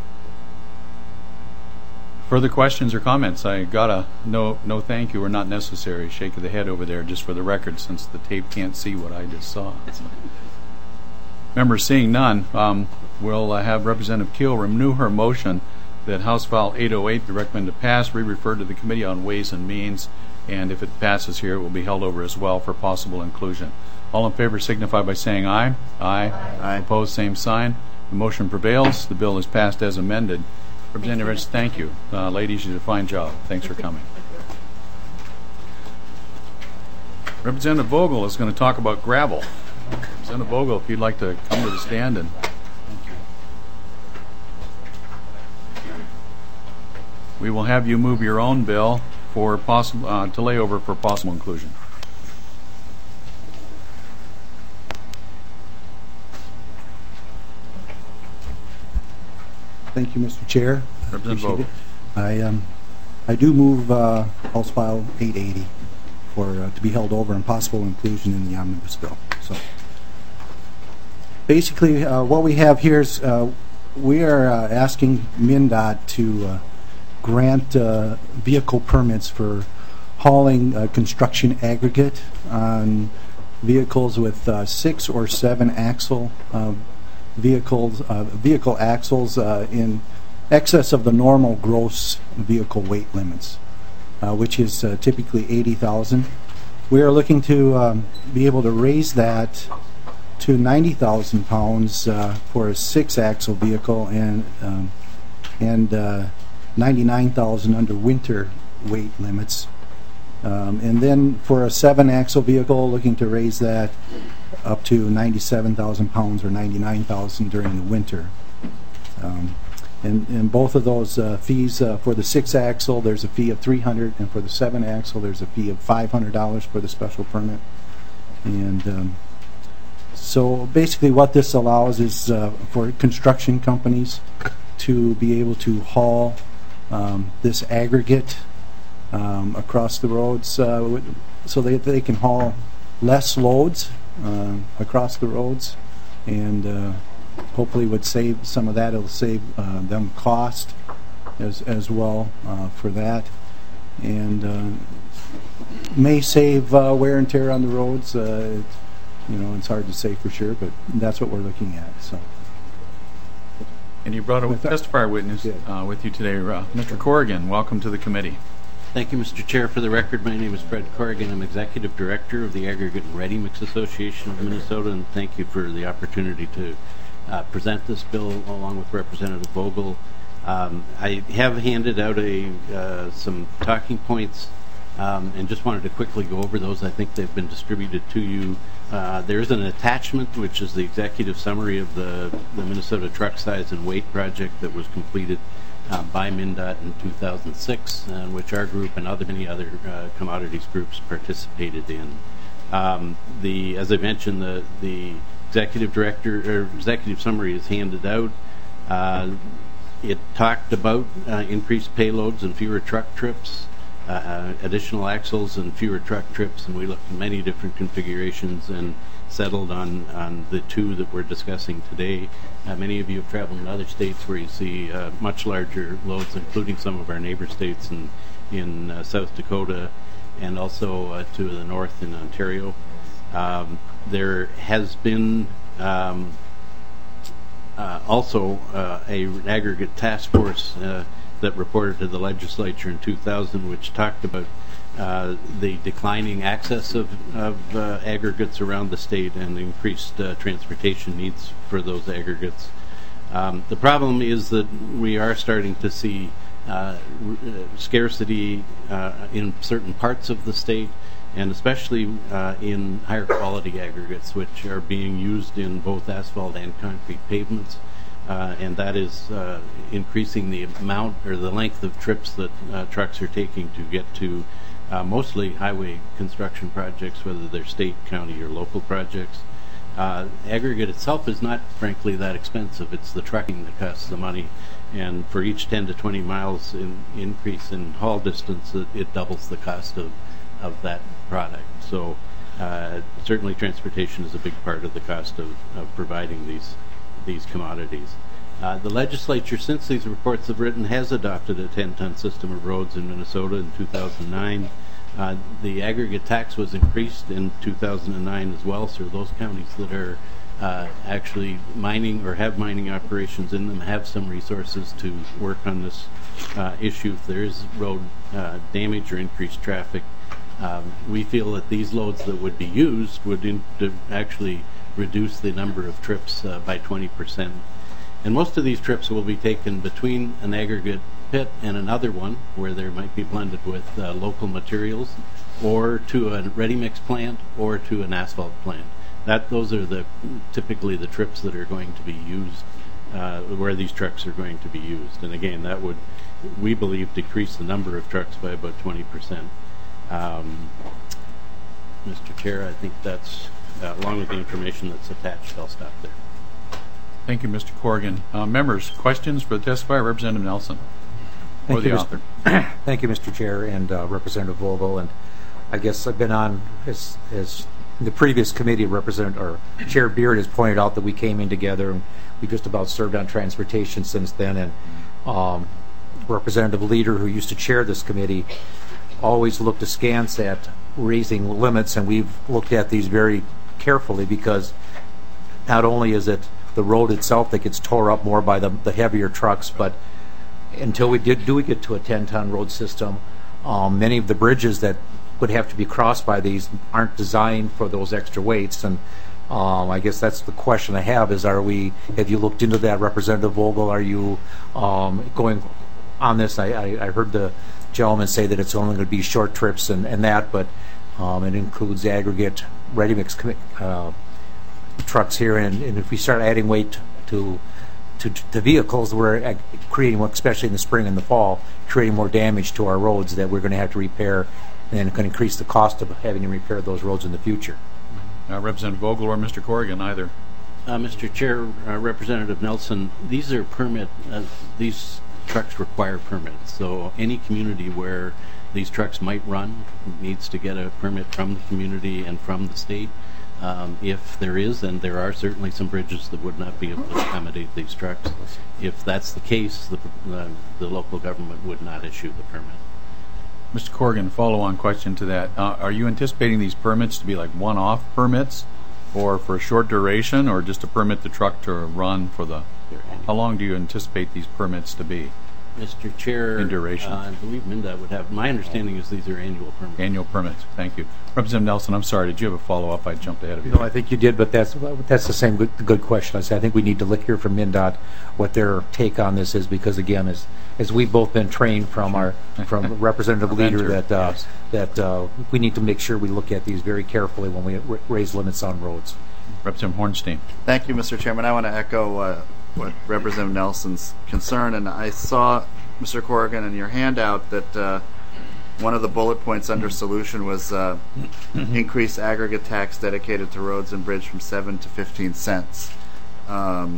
Further questions or comments? I got a no thank you or not necessary shake of the head over there, just for the record, since the tape can't see what I just saw. Members seeing none, we'll have Representative Keel renew her motion that House File 808 be recommended to pass, be referred to the Committee on Ways and Means, and if it passes here, it will be held over as well for possible inclusion. All in favor signify by saying aye. Aye. Aye. Opposed, same sign. The motion prevails. The bill is passed as amended. Representative Rich, thank you. Ladies, you did a fine job. Thanks for coming. Representative Vogel is going to talk about gravel. Representative Vogel, if you'd like to come to the stand and... We will have you move your own bill for possible to lay over for possible inclusion. Thank you, Mr. Chair. Representative Vogel. I do move House File 880 for to be held over and possible inclusion in the omnibus bill. So basically, what we have here is we are asking MnDOT to grant vehicle permits for hauling construction aggregate on vehicles with 6 or 7 axle vehicle axles in excess of the normal gross vehicle weight limits, which is typically 80,000. We are looking to be able to raise that to 90,000 pounds for a 6-axle vehicle and 99,000 under winter weight limits. And then for a 7-axle vehicle, looking to raise that up to 97,000 pounds or 99,000 during the winter. And both of those fees, for the 6-axle, there's a fee of $300, and for the 7-axle, there's a fee of $500 for the special permit. And so basically what this allows is for construction companies to be able to haul this aggregate across the roads so they can haul less loads across the roads, and hopefully would save some of that. It'll save them cost as well for that, and may save wear and tear on the roads. It's hard to say for sure, but that's what we're looking at. So. And you brought a testifier witness with you today, Mr. Corrigan. Welcome to the committee. Thank you, Mr. Chair. For the record, my name is Fred Corrigan. I'm Executive Director of the Aggregate and Ready Mix Association of Minnesota, and thank you for the opportunity to present this bill along with Representative Vogel. I have handed out some talking points and just wanted to quickly go over those. I think they've been distributed to you. There is an attachment, which is the executive summary of the Minnesota Truck Size and Weight Project that was completed by MnDOT in 2006, which our group and many other commodities groups participated in. As I mentioned, the executive summary is handed out. It talked about increased payloads and fewer truck trips, additional axles and fewer truck trips, and we looked at many different configurations and settled on the two that we're discussing today. Many of you have traveled in other states where you see much larger loads, including some of our neighbor states in South Dakota and also to the north in Ontario. There has been also an aggregate task force that reported to the legislature in 2000, which talked about the declining access of aggregates around the state and increased transportation needs for those aggregates. The problem is that we are starting to see scarcity in certain parts of the state, and especially in higher quality aggregates, which are being used in both asphalt and concrete pavements. And that is increasing the amount or the length of trips that trucks are taking to get to mostly highway construction projects, whether they're state, county, or local projects. Aggregate itself is not, frankly, that expensive. It's the trucking that costs the money. And for each 10 to 20 miles increase in haul distance, it doubles the cost of that product. So certainly transportation is a big part of the cost of providing these commodities. The legislature, since these reports have written, has adopted a 10-ton system of roads in Minnesota in 2009. The aggregate tax was increased in 2009 as well, so those counties that are actually mining or have mining operations in them have some resources to work on this issue if there is road damage or increased traffic. We feel that these loads that would be used would actually reduce the number of trips by 20%. And most of these trips will be taken between an aggregate pit and another one, where there might be blended with local materials, or to a ready-mix plant, or to an asphalt plant. Those are typically the trips that are going to be used, where these trucks are going to be used. And again, that would, we believe, decrease the number of trucks by about 20%. Mr. Chair, I think that's, along with the information that's attached, I'll stop there. Thank you, Mr. Corrigan. Members, questions for the testifier, Representative Nelson, or the author? Thank you, Mr. Chair, and Representative Vogel. And I guess I've been on, as the previous committee, Chair Beard has pointed out that we came in together, and we just about served on transportation since then. And Representative Leader, who used to chair this committee, always looked askance at raising limits, and we've looked at these very carefully, because not only is it the road itself that gets tore up more by the heavier trucks, but until we get to a 10-ton road system, many of the bridges that would have to be crossed by these aren't designed for those extra weights. And I guess that's the question I have is, have you looked into that, Representative Vogel? Are you going on this? I heard the gentleman say that it's only going to be short trips and that, but it includes aggregate ready-mix trucks here, and if we start adding weight to vehicles, we're creating, especially in the spring and the fall, creating more damage to our roads that we're going to have to repair, and it can increase the cost of having to repair those roads in the future. Representative Vogel or Mr. Corrigan, either. Mr. Chair, Representative Nelson, these trucks require permits, so any community where these trucks might run needs to get a permit from the community and from the state. If there is, and there are certainly some bridges that would not be able to accommodate these trucks, if that's the case, the local government would not issue the permit. Mr. Corrigan, follow-on question to that. Are you anticipating these permits to be like one-off permits, or for a short duration, or just to permit the truck to run for the... How long do you anticipate these permits to be? Mr. Chair, in duration? I believe MnDOT would have. My understanding is these are annual permits. Annual permits. Thank you. Representative Nelson, I'm sorry. Did you have a follow-up? I jumped ahead of you. No, I think you did, but that's the same good question. I think we need to hear from MnDOT what their take on this is, because again, as we've both been trained from Representative Leader, that we need to make sure we look at these very carefully when we raise limits on roads. Representative Hornstein. Thank you, Mr. Chairman. I want to echo what Representative Nelson's concern, and I saw, Mr. Corrigan, in your handout that one of the bullet points under solution was increase aggregate tax dedicated to roads and bridge from 7 to 15 cents. I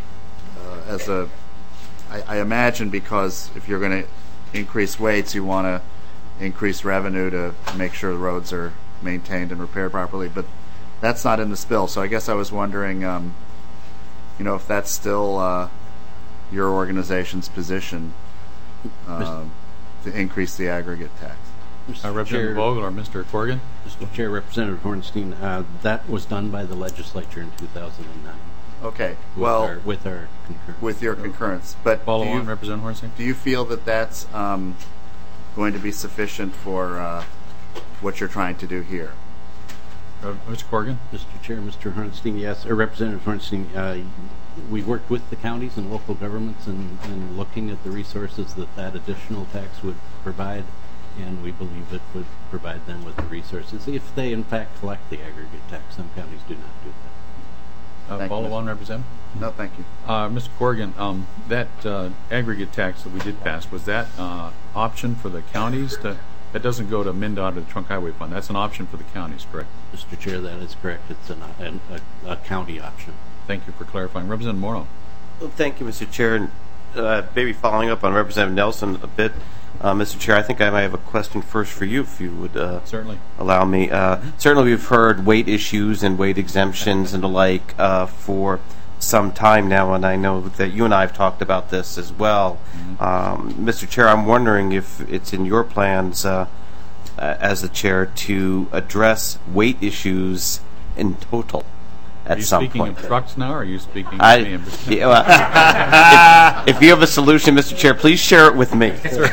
imagine because if you're going to increase weights, you want to increase revenue to make sure the roads are maintained and repaired properly, but that's not in this bill. So I guess I was wondering, if that's still your organization's position to increase the aggregate tax. Mr. Representative Chair, Vogel or Mr. Corrigan? Mr. Chair, Representative Hornstein, that was done by the legislature in 2009. Okay, With our concurrence. with your concurrence, but Follow on, Representative Hornstein. do you feel that that's going to be sufficient for what you're trying to do here? Mr. Corrigan? Mr. Chair, Mr. Hornstein, yes, Representative Hornstein, we worked with the counties and local governments in looking at the resources that additional tax would provide, and we believe it would provide them with the resources if they in fact collect the aggregate tax. Some counties do not do that. Follow on, Representative? No, thank you. Mr. Corrigan, that aggregate tax that we did pass, was that option for the counties to? That doesn't go to MnDOT or the Trunk Highway Fund. That's an option for the counties, correct? Mr. Chair, that is correct. It's a county option. Thank you for clarifying. Representative Morrow. Well, thank you, Mr. Chair. And maybe following up on Representative Nelson a bit, Mr. Chair, I think I might have a question first for you, if you would certainly allow me. Certainly, we've heard weight issues and weight exemptions and the like for some time now, and I know that you and I have talked about this as well. Mr. Chair, I'm wondering if it's in your plans as the chair to address weight issues in total at some point. Are you speaking of trucks now, or are you speaking I- of me in particular? if you have a solution, Mr. Chair, please share it with me.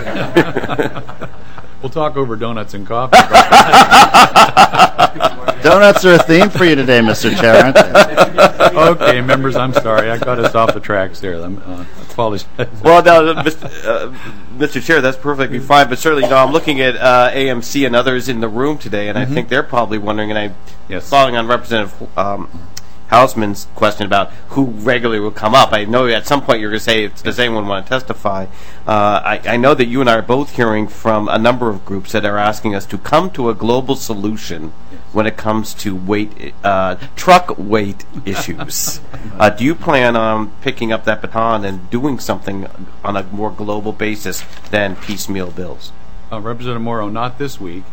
We'll talk over donuts and coffee. Donuts are a theme for you today, Mr. Chair, aren't they? Okay, members, I'm sorry. I got us off the tracks there. I apologize. Well, no, Mr. Chair, that's perfectly fine. But certainly, I'm looking at AMC and others in the room today, and I think they're probably wondering, and following on Representative Hausman's question about who regularly will come up. I know at some point you're going to say, does anyone want to testify? I know that you and I are both hearing from a number of groups that are asking us to come to a global solution when it comes to truck weight issues. Do you plan on picking up that baton and doing something on a more global basis than piecemeal bills? Representative Morrow, not this week,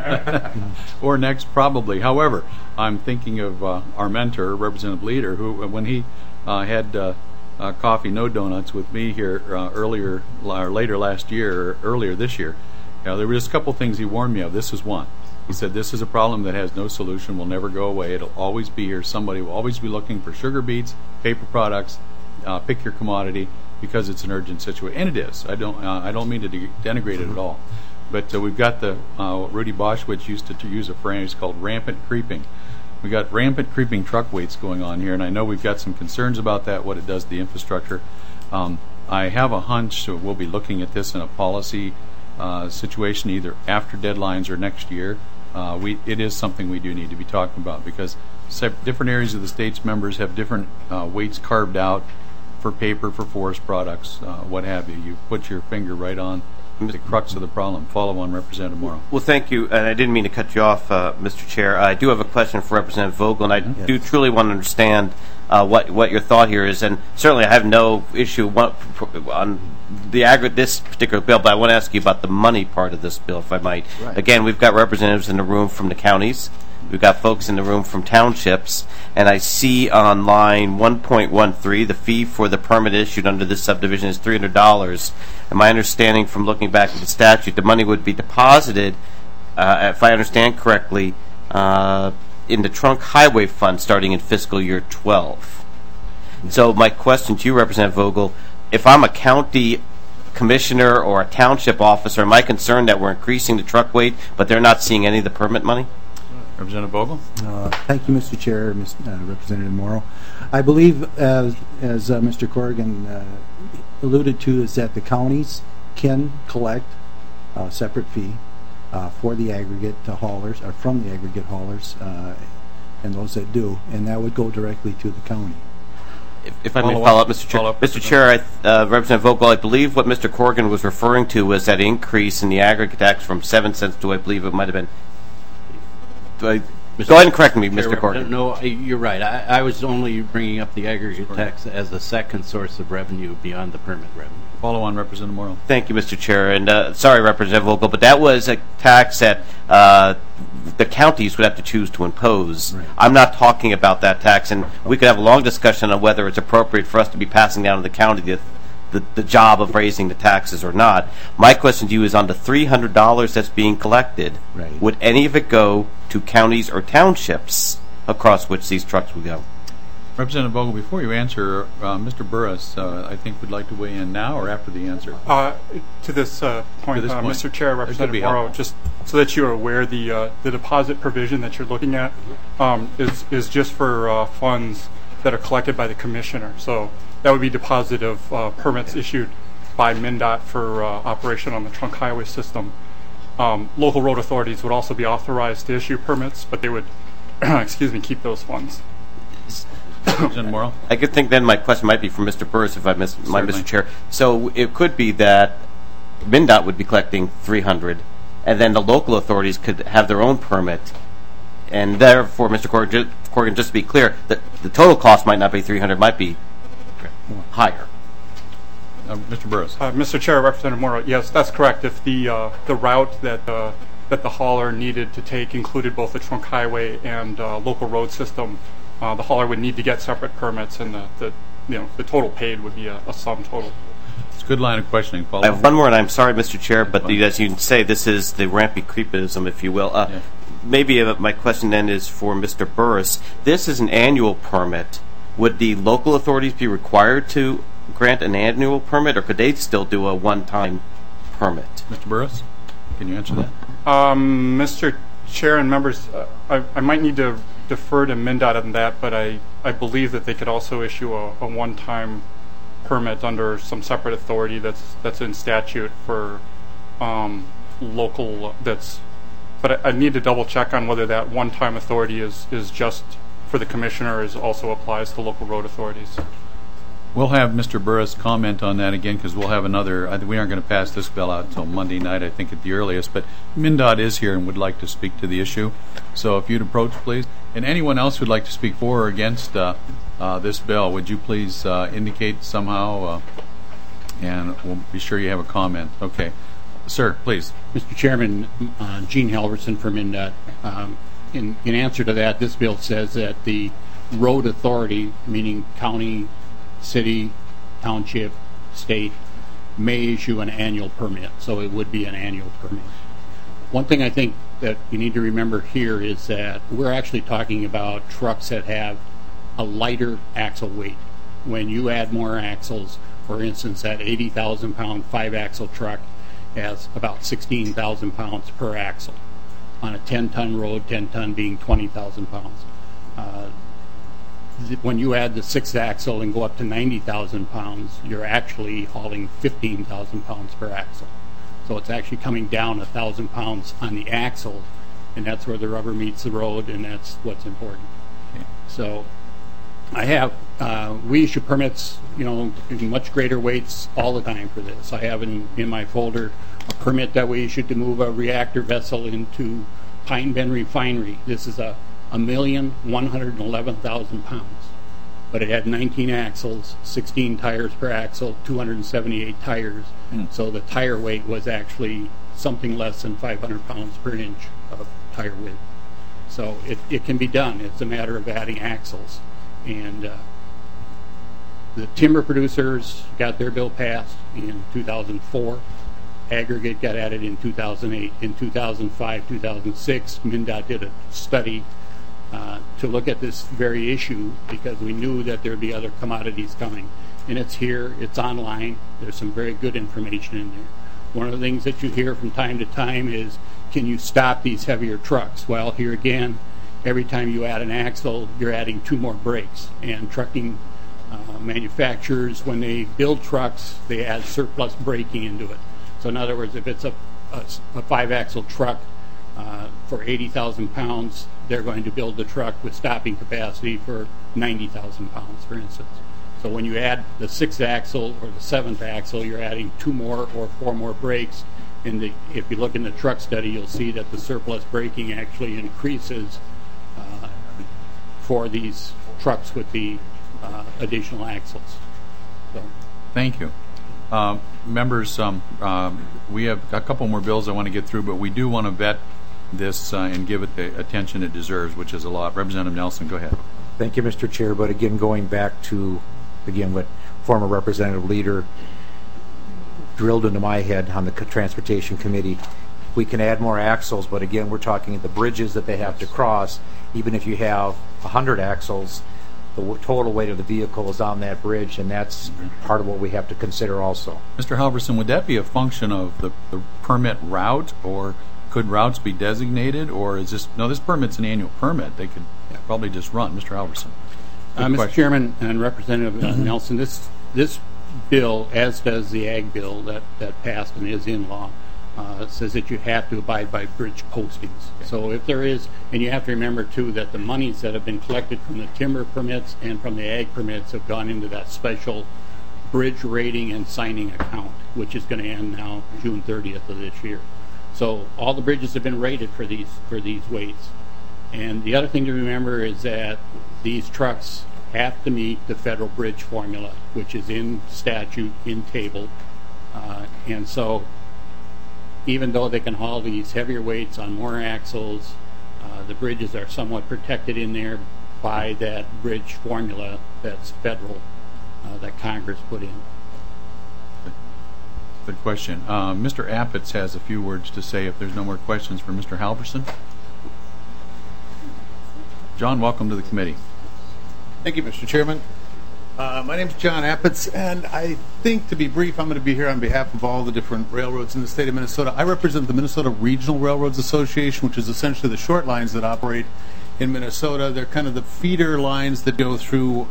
or next probably. However, I'm thinking of our mentor, Representative Leader, who, when he had coffee, no donuts with me here later last year, or earlier this year, there were just a couple things he warned me of. This is one. He said, this is a problem that has no solution, will never go away. It'll always be here. Somebody will always be looking for sugar beets, paper products, pick your commodity, because it's an urgent situation. And it is. I don't mean to denigrate it at all. But we've got the Rudy Boschwitz used to use a phrase called rampant creeping. We got rampant creeping truck weights going on here, and I know we've got some concerns about that, what it does to the infrastructure. I have a hunch that we'll be looking at this in a policy situation either after deadlines or next year. It is something we do need to be talking about, because different areas of the state's members have different weights carved out for paper, for forest products, what have you. You put your finger right on the crux of the problem. Follow on, Representative Morrow. Well, thank you, and I didn't mean to cut you off, Mr. Chair. I do have a question for Representative Vogel, and I do truly want to understand what your thought here is. And certainly, I have no issue on this particular bill, but I want to ask you about the money part of this bill, if I might. Right. Again, we've got representatives in the room from the counties. We've got folks in the room from townships, and I see on line 1.13 the fee for the permit issued under this subdivision is $300. And my understanding from looking back at the statute, the money would be deposited, if I understand correctly, in the Trunk Highway Fund starting in fiscal year 12. So my question to you, Representative Vogel, if I'm a county commissioner or a township officer, am I concerned that we're increasing the truck weight, but they're not seeing any of the permit money? Representative Vogel? Thank you, Mr. Chair, Representative Morrow. I believe, as Mr. Corrigan alluded to, is that the counties can collect a separate fee for the aggregate haulers, or from the aggregate haulers, and those that do, and that would go directly to the county. If I may follow up, Mr. Chair. Mr. Chair, Representative Vogel, I believe what Mr. Corrigan was referring to was that increase in the aggregate tax from 7 cents to, I believe it might have been. Go ahead and correct me, Mr. Corrigan. No, you're right. I was only bringing up the aggregate tax as a second source of revenue beyond the permit revenue. Follow on, Representative Morrow. Thank you, Mr. Chair. And sorry, Representative Vogel, but that was a tax that the counties would have to choose to impose. Right. I'm not talking about that tax, and we could have a long discussion on whether it's appropriate for us to be passing down to the county the job of raising the taxes or not. My question to you is on the $300 that's being collected, Right. would any of it go to counties or townships across which these trucks would go? Representative Vogel, before you answer, Mr. Burris, I think would like to weigh in now or after the answer. To this point, Mr. Chair, That could be Representative Morrow, helpful. just so that you are aware, the deposit provision that you're looking at is just for funds that are collected by the commissioner. So that would be deposit of permits issued by MnDOT for operation on the trunk highway system. Local road authorities would also be authorized to issue permits, but they would, keep those funds. Representative Morrow? I could think then my question might be for Mr. Burris, if I missed my Mr. Chair. So it could be that MnDOT would be collecting $300, and then the local authorities could have their own permit, and therefore, Mr. Corrigan, just to be clear, the total cost might not be $300, it might be higher. Mr. Burris. Mr. Chair, Representative Morrow, yes, that's correct. If the route that the hauler needed to take included both the trunk highway and local road system, the hauler would need to get separate permits, and the total paid would be a sum total. It's a good line of questioning, Paul. I have one more, and I'm sorry, Mr. Chair, but as you say, this is the rampant creepism, if you will. Maybe my question then is for Mr. Burris. This is an annual permit. Would the local authorities be required to grant an annual permit, or could they still do a one-time permit? Mr. Burris, can you answer that? Mr. Chair and members, I might need to defer to MnDOT on that, but I believe that they could also issue a one-time permit under some separate authority that's in statute for local. But I need to double check on whether that one-time authority is just for the commissioner, as also applies to local road authorities. We'll have Mr. Burris comment on that again, because we'll have another. We aren't going to pass this bill out until Monday night, I think, at the earliest. But MnDOT is here and would like to speak to the issue. So if you'd approach, please. And anyone else who'd like to speak for or against this bill, would you please indicate somehow? And we'll be sure you have a comment. Okay. Sir, please. Mr. Chairman, Gene Halverson from MnDOT. In answer to that, this bill says that the road authority, meaning county, city, township, state, may issue an annual permit. So it would be an annual permit. One thing I think that you need to remember here is that we're actually talking about trucks that have a lighter axle weight. When you add more axles, for instance, that 80,000-pound 5-axle truck has about 16,000 pounds per axle. On a 10-ton road, 10-ton being 20,000 pounds. When you add the 6th axle and go up to 90,000 pounds, you're actually hauling 15,000 pounds per axle. So it's actually coming down 1,000 pounds on the axle, and that's where the rubber meets the road, and that's what's important. Okay. So we issue permits, in much greater weights all the time for this. I have in my folder a permit that we issued to move a reactor vessel into Pine Bend Refinery. This is 1,111,000 pounds, but it had 19 axles, 16 tires per axle, 278 tires. So the tire weight was actually something less than 500 pounds per inch of tire width. So it can be done. It's a matter of adding axles. And the timber producers got their bill passed in 2004. Aggregate got added in 2008. In 2005, 2006, MnDOT did a study to look at this very issue, because we knew that there would be other commodities coming. And it's here, it's online, there's some very good information in there. One of the things that you hear from time to time is, can you stop these heavier trucks? Well, here again, every time you add an axle, you're adding 2 more brakes. And trucking manufacturers, when they build trucks, they add surplus braking into it. So in other words, if it's a 5-axle truck for 80,000 pounds, they're going to build the truck with stopping capacity for 90,000 pounds, for instance. So when you add the 6th axle or the 7th axle, you're adding 2 more or 4 more brakes. And if you look in the truck study, you'll see that the surplus braking actually increases for these trucks with the additional axles. So. Thank you. Members, we have a couple more bills I want to get through, but we do want to vet this and give it the attention it deserves, which is a lot. Representative Nelson, go ahead. Thank you, Mr. Chair. But again, going back to, what former Representative Leader drilled into my head on the Transportation Committee. We can add more axles, but again, we're talking the bridges that they have to cross. Even if you have 100 axles, the total weight of the vehicle is on that bridge, and that's part of what we have to consider also. Mr. Halverson, would that be a function of the permit route, or could routes be designated, or is this permit's an annual permit? They could probably just run. Mr. Halverson. Mr. Chairman and Representative Nelson, this bill, as does the Ag bill that passed and is in law, says that you have to abide by bridge postings. Okay. So if there is, and you have to remember too that the monies that have been collected from the timber permits and from the Ag permits have gone into that special bridge rating and signing account, which is going to end now June 30th of this year. So all the bridges have been rated for these weights. And the other thing to remember is that these trucks have to meet the federal bridge formula, which is in statute, in table. And so even though they can haul these heavier weights on more axles, the bridges are somewhat protected in there by that bridge formula that's federal, that Congress put in. Good question. Mr. Appetz has a few words to say if there's no more questions for Mr. Halverson. John, welcome to the committee. Thank you, Mr. Chairman. My name is John Appetz, and I think, to be brief, I'm going to be here on behalf of all the different railroads in the state of Minnesota. I represent the Minnesota Regional Railroads Association, which is essentially the short lines that operate in Minnesota. They're kind of the feeder lines that go through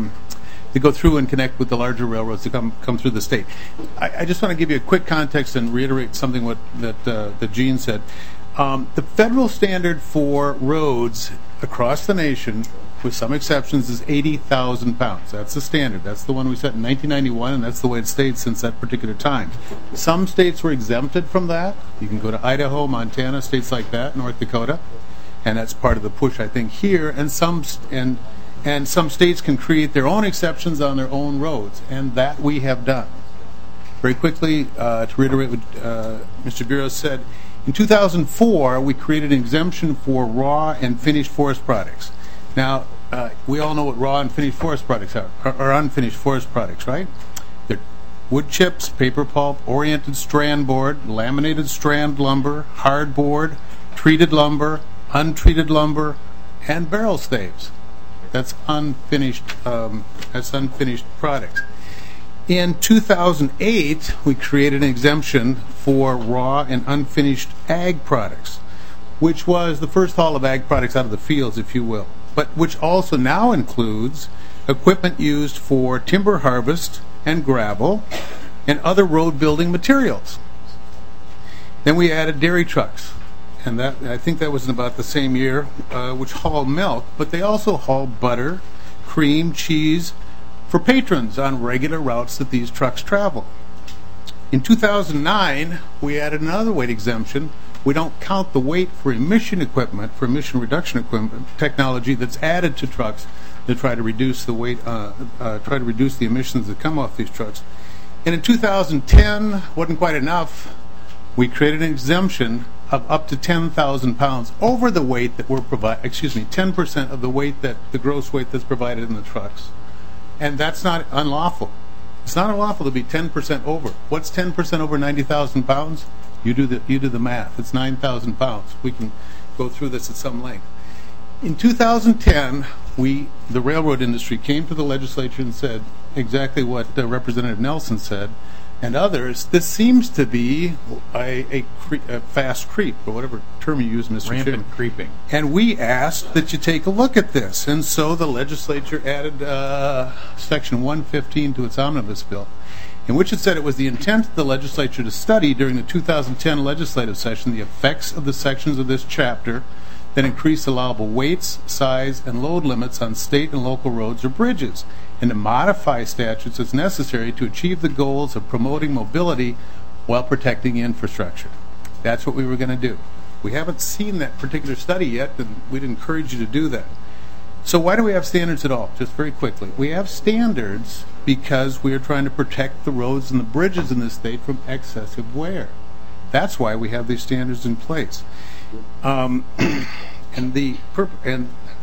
and connect with the larger railroads that come through the state. I just want to give you a quick context and reiterate something that Gene said. The federal standard for roads across the nation, with some exceptions, is 80,000 pounds. That's the standard. That's the one we set in 1991, and that's the way it stayed since that particular time. Some states were exempted from that. You can go to Idaho, Montana, states like that, North Dakota, and that's part of the push, I think, here. And some states can create their own exceptions on their own roads, and that we have done. Very quickly, to reiterate what Mr. Bureau said, in 2004, we created an exemption for raw and finished forest products. Now, we all know what raw and finished forest products are, or unfinished forest products, right? They're wood chips, paper pulp, oriented strand board, laminated strand lumber, hard board, treated lumber, untreated lumber, and barrel staves. That's unfinished products. In 2008, we created an exemption for raw and unfinished ag products, which was the first haul of ag products out of the fields, if you will, but which also now includes equipment used for timber harvest and gravel and other road building materials. Then we added dairy trucks, and that, I think that was in about the same year, which haul milk, but they also haul butter, cream, cheese for patrons on regular routes that these trucks travel. In 2009, we added another weight exemption. We don't count the weight for emission equipment, for emission reduction equipment technology that's added to trucks to try to reduce the weight, try to reduce the emissions that come off these trucks. And in 2010, wasn't quite enough. We created an exemption of up to 10,000 pounds over the weight that we're 10% of the weight that the gross weight that's provided in the trucks. And that's not unlawful. It's not unlawful to be 10% over. What's 10% over 90,000 pounds? You do the math. It's 9,000 pounds. We can go through this at some length. In 2010, the railroad industry, came to the legislature and said exactly what Representative Nelson said, and others. This seems to be a fast creep, or whatever term you use, Mr. Chairman. Rampant creeping. And we asked that you take a look at this. And so the legislature added Section 115 to its omnibus bill, in which it said it was the intent of the legislature to study during the 2010 legislative session the effects of the sections of this chapter that increase allowable weights, size, and load limits on state and local roads or bridges, and to modify statutes as necessary to achieve the goals of promoting mobility while protecting infrastructure. That's what we were going to do. We haven't seen that particular study yet, and we'd encourage you to do that. So why do we have standards at all? Just very quickly. We have standards because we are trying to protect the roads and the bridges in this state from excessive wear. That's why we have these standards in place. And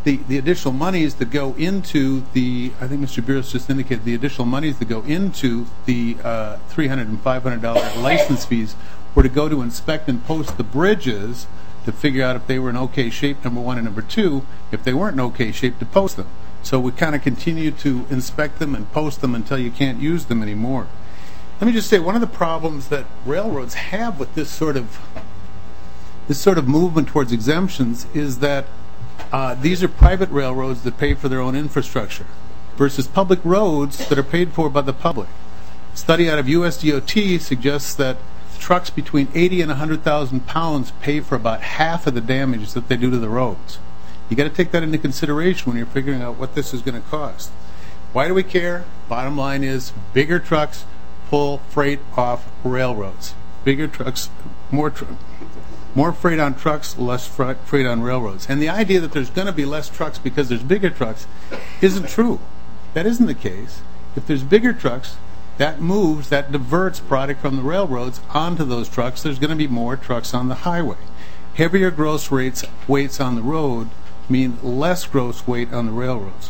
the additional monies that go into the, I think Mr. Burris just indicated, the additional monies that go into the $300 and $500 license fees were to go to inspect and post the bridges to figure out if they were in okay shape, number one, and number two, if they weren't in okay shape, to post them. So we kind of continue to inspect them and post them until you can't use them anymore. Let me just say, one of the problems that railroads have with this sort of movement towards exemptions is that these are private railroads that pay for their own infrastructure versus public roads that are paid for by the public. A study out of USDOT suggests that trucks between 80 and 100,000 pounds pay for about half of the damage that they do to the roads. You got to take that into consideration when you're figuring out what this is going to cost. Why do we care? Bottom line is, bigger trucks pull freight off railroads. Bigger trucks, more freight on trucks, less freight on railroads. And the idea that there's going to be less trucks because there's bigger trucks isn't true. That isn't the case. If there's bigger trucks, that diverts product from the railroads onto those trucks. There's going to be more trucks on the highway. Heavier gross weights on the road mean less gross weight on the railroads.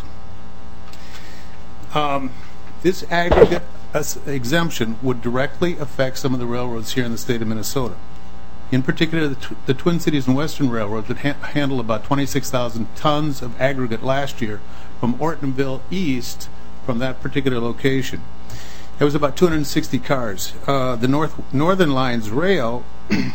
This aggregate exemption would directly affect some of the railroads here in the state of Minnesota. In particular, the Twin Cities and Western Railroad would handle about 26,000 tons of aggregate last year from Ortonville east from that particular location. There was about 260 cars. The Northern Lines Rail,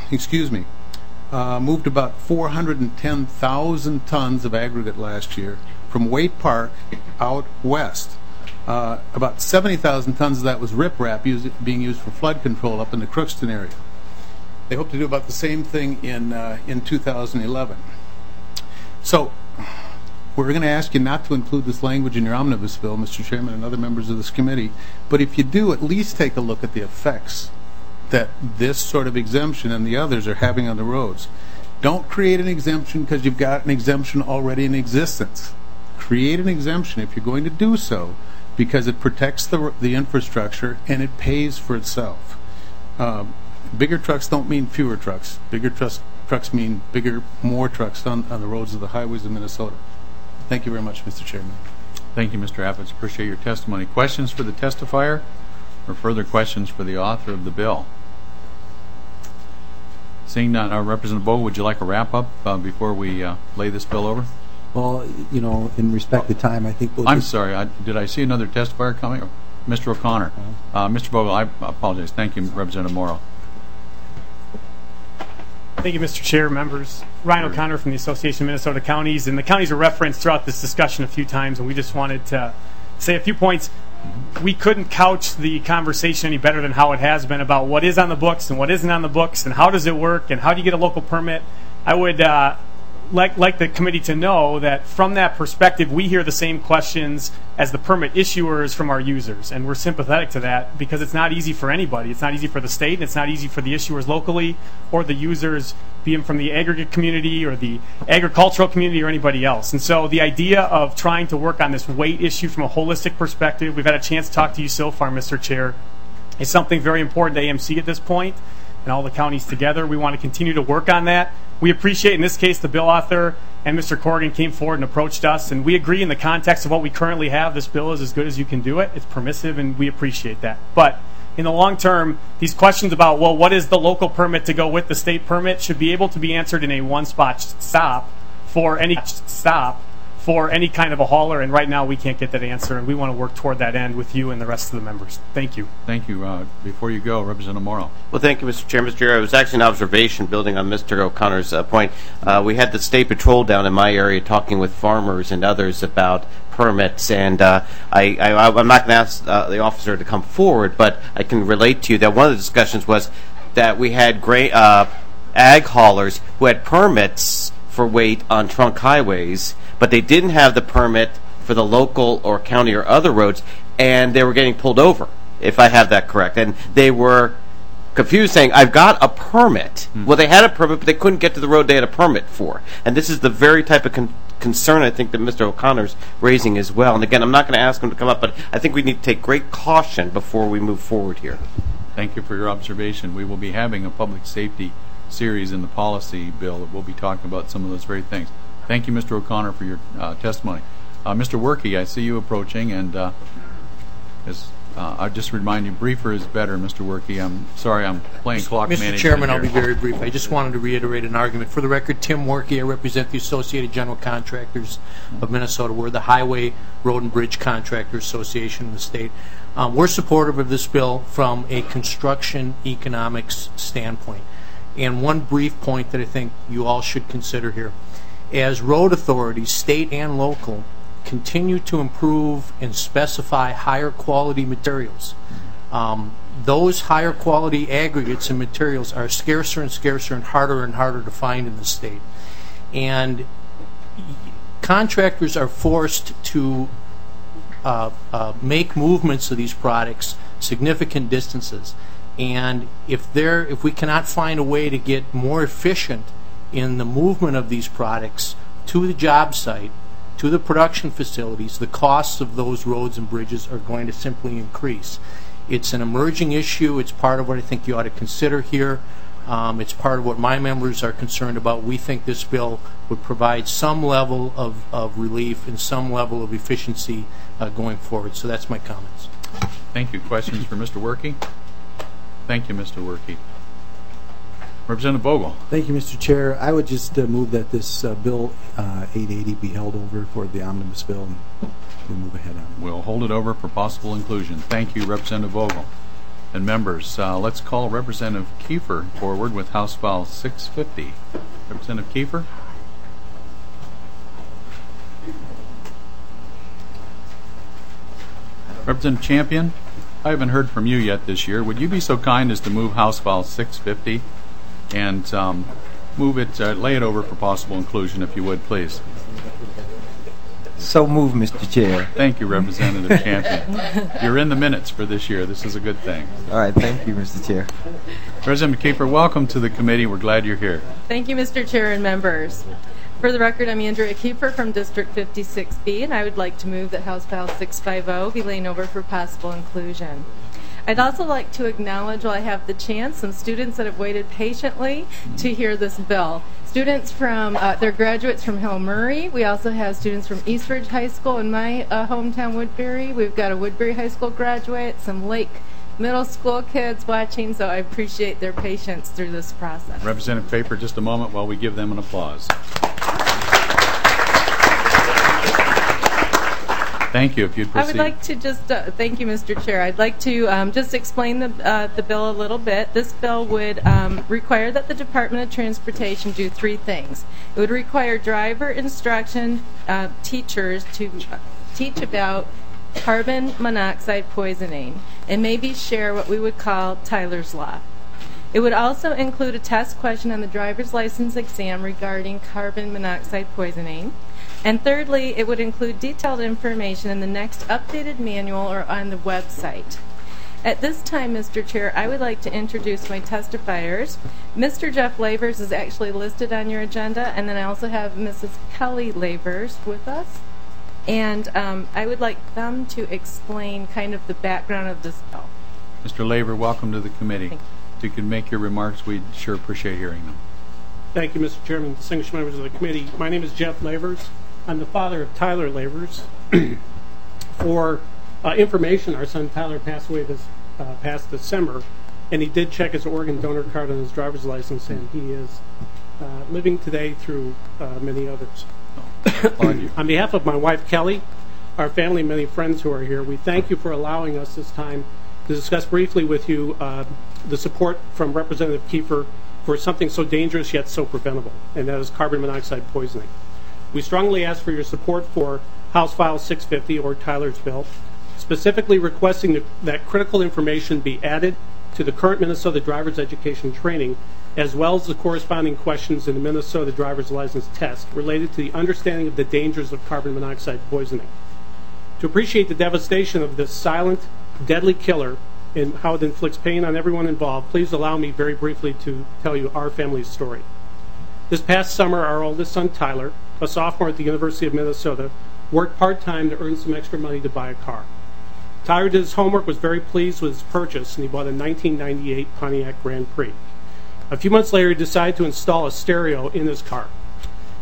moved about 410,000 tons of aggregate last year from Waite Park out west. About 70,000 tons of that was riprap being used for flood control up in the Crookston area. They hope to do about the same thing in 2011. So we're going to ask you not to include this language in your omnibus bill, Mr. Chairman and other members of this committee, but if you do, at least take a look at the effects that this sort of exemption and the others are having on the roads. Don't create an exemption because you've got an exemption already in existence. Create an exemption if you're going to do so because it protects the infrastructure and it pays for itself. Bigger trucks don't mean fewer trucks. Bigger trucks mean more trucks on the roads of the highways of Minnesota. Thank you very much, Mr. Chairman. Thank you, Mr. Appetz. Appreciate your testimony. Questions for the testifier or further questions for the author of the bill? Seeing none, Representative Bogle, would you like a wrap-up before we lay this bill over? Well, in respect to time, I think I'm sorry. Did I see another testifier coming? Mr. O'Connor. Mr. Bogle, I apologize. Thank you, Representative Morrow. Thank you, Mr. Chair, members. Ryan O'Connor from the Association of Minnesota Counties, and the counties are referenced throughout this discussion a few times, and we just wanted to say a few points. We couldn't couch the conversation any better than how it has been about what is on the books and what isn't on the books, and how does it work, and how do you get a local permit. I would like the committee to know that from that perspective, we hear the same questions as the permit issuers from our users, and we're sympathetic to that because it's not easy for anybody. It's not easy for the state, and it's not easy for the issuers locally or the users, being from the aggregate community or the agricultural community or anybody else. And so the idea of trying to work on this weight issue from a holistic perspective, we've had a chance to talk to you so far, Mr. Chair, is something very important to AMC at this point and all the counties together. We want to continue to work on that. We appreciate, in this case, the bill author and Mr. Corrigan came forward and approached us, and we agree in the context of what we currently have, this bill is as good as you can do it. It's permissive, and we appreciate that. But in the long term, these questions about, well, what is the local permit to go with the state permit should be able to be answered in a one-spot stop for any kind of a hauler, and right now we can't get that answer, and we want to work toward that end with you and the rest of the members. Thank you. Thank you. Before you go, Representative Morrow. Well, thank you, Mr. Chair. Mr. Chair, it was actually an observation building on Mr. O'Connor's point. We had the State Patrol down in my area talking with farmers and others about permits, and I'm not going to ask the officer to come forward, but I can relate to you that one of the discussions was that we had ag haulers who had permits for weight on trunk highways, but they didn't have the permit for the local or county or other roads, and they were getting pulled over, if I have that correct. And they were confused, saying, I've got a permit. Well, they had a permit, but they couldn't get to the road they had a permit for. And this is the very type of concern I think that Mr. O'Connor's raising as well. And again, I'm not going to ask him to come up, but I think we need to take great caution before we move forward here. Thank you for your observation. We will be having a public safety series in the policy bill that we'll be talking about some of those very things. Thank you, Mr. O'Connor, for your testimony. Mr. Werke, I see you approaching, and I just remind you, briefer is better, Mr. Werke. I'm sorry, I'm playing clock management Mr. Chairman, I'll here. be very brief. I just wanted to reiterate an argument. For the record, Tim Werke, I represent the Associated General Contractors of Minnesota. We're the Highway, Road, and Bridge Contractors Association in the state. We're supportive of this bill from a construction economics standpoint. And one brief point that I think you all should consider here. As road authorities, state and local, continue to improve and specify higher quality materials, those higher quality aggregates and materials are scarcer and scarcer and harder to find in the state. And contractors are forced to make movements of these products significant distances. And if we cannot find a way to get more efficient in the movement of these products to the job site, to the production facilities, the costs of those roads and bridges are going to simply increase. It's an emerging issue. It's part of what I think you ought to consider here. It's part of what my members are concerned about. We think this bill would provide some level of relief and some level of efficiency going forward. So that's my comments. Thank you. Questions for Mr. Werke? Thank you, Mr. Werke. Representative Vogel. Thank you, Mr. Chair. I would just move that this Bill 880 be held over for the omnibus bill, and we'll move ahead on it. We'll hold it over for possible inclusion. Thank you, Representative Vogel. And members, let's call Representative Kiefer forward with House File 650. Representative Kiefer. Representative Champion, I haven't heard from you yet this year. Would you be so kind as to move House File 650 and move it, lay it over for possible inclusion, if you would, please? So move, Mr. Chair. Thank you, Representative Champion. You're in the minutes for this year. This is a good thing. All right, thank you, Mr. Chair. Representative Kiefer, welcome to the committee. We're glad you're here. Thank you, Mr. Chair and members. For the record, I'm Andrea Kiefer from District 56B, and I would like to move that House File 650 be laid over for possible inclusion. I'd also like to acknowledge, while I have the chance, some students that have waited patiently to hear this bill. Students from, they're graduates from Hill Murray. We also have students from Eastridge High School in my hometown, Woodbury. We've got a Woodbury High School graduate, some Lake Middle School kids watching, so I appreciate their patience through this process. Representative Faber, just a moment while we give them an applause. Thank you. If you'd proceed. I would like to just, thank you, Mr. Chair. I'd like to just explain the bill a little bit. This bill would require that the Department of Transportation do three things. It would require driver instruction teachers to teach about carbon monoxide poisoning and maybe share what we would call Tyler's Law. It would also include a test question on the driver's license exam regarding carbon monoxide poisoning. And thirdly, it would include detailed information in the next updated manual or on the website. At this time, Mr. Chair, I would like to introduce my testifiers. Mr. Jeff Lavers is actually listed on your agenda, and then I also have Mrs. Kelly Lavers with us. And I would like them to explain kind of the background of this bill. Mr. Laver, welcome to the committee. If you can make your remarks, we'd sure appreciate hearing them. Thank you, Mr. Chairman, distinguished members of the committee. My name is Jeff Lavers. I'm the father of Tyler Lavers. For information, our son Tyler passed away this past December, and he did check his Oregon donor card on his driver's license, and he is living today through many others. On behalf of my wife Kelly, our family, and many friends who are here, we thank you for allowing us this time to discuss briefly with you the support from Representative Kiefer for something so dangerous yet so preventable, and that is carbon monoxide poisoning. We strongly ask for your support for House File 650, or Tyler's Bill, specifically requesting that critical information be added to the current Minnesota driver's education training, as well as the corresponding questions in the Minnesota driver's license test related to the understanding of the dangers of carbon monoxide poisoning. To appreciate the devastation of this silent, deadly killer and how it inflicts pain on everyone involved, please allow me very briefly to tell you our family's story. This past summer, our oldest son, Tyler, a sophomore at the University of Minnesota, worked part-time to earn some extra money to buy a car. Tyler did his homework, was very pleased with his purchase, and he bought a 1998 Pontiac Grand Prix. A few months later, he decided to install a stereo in his car.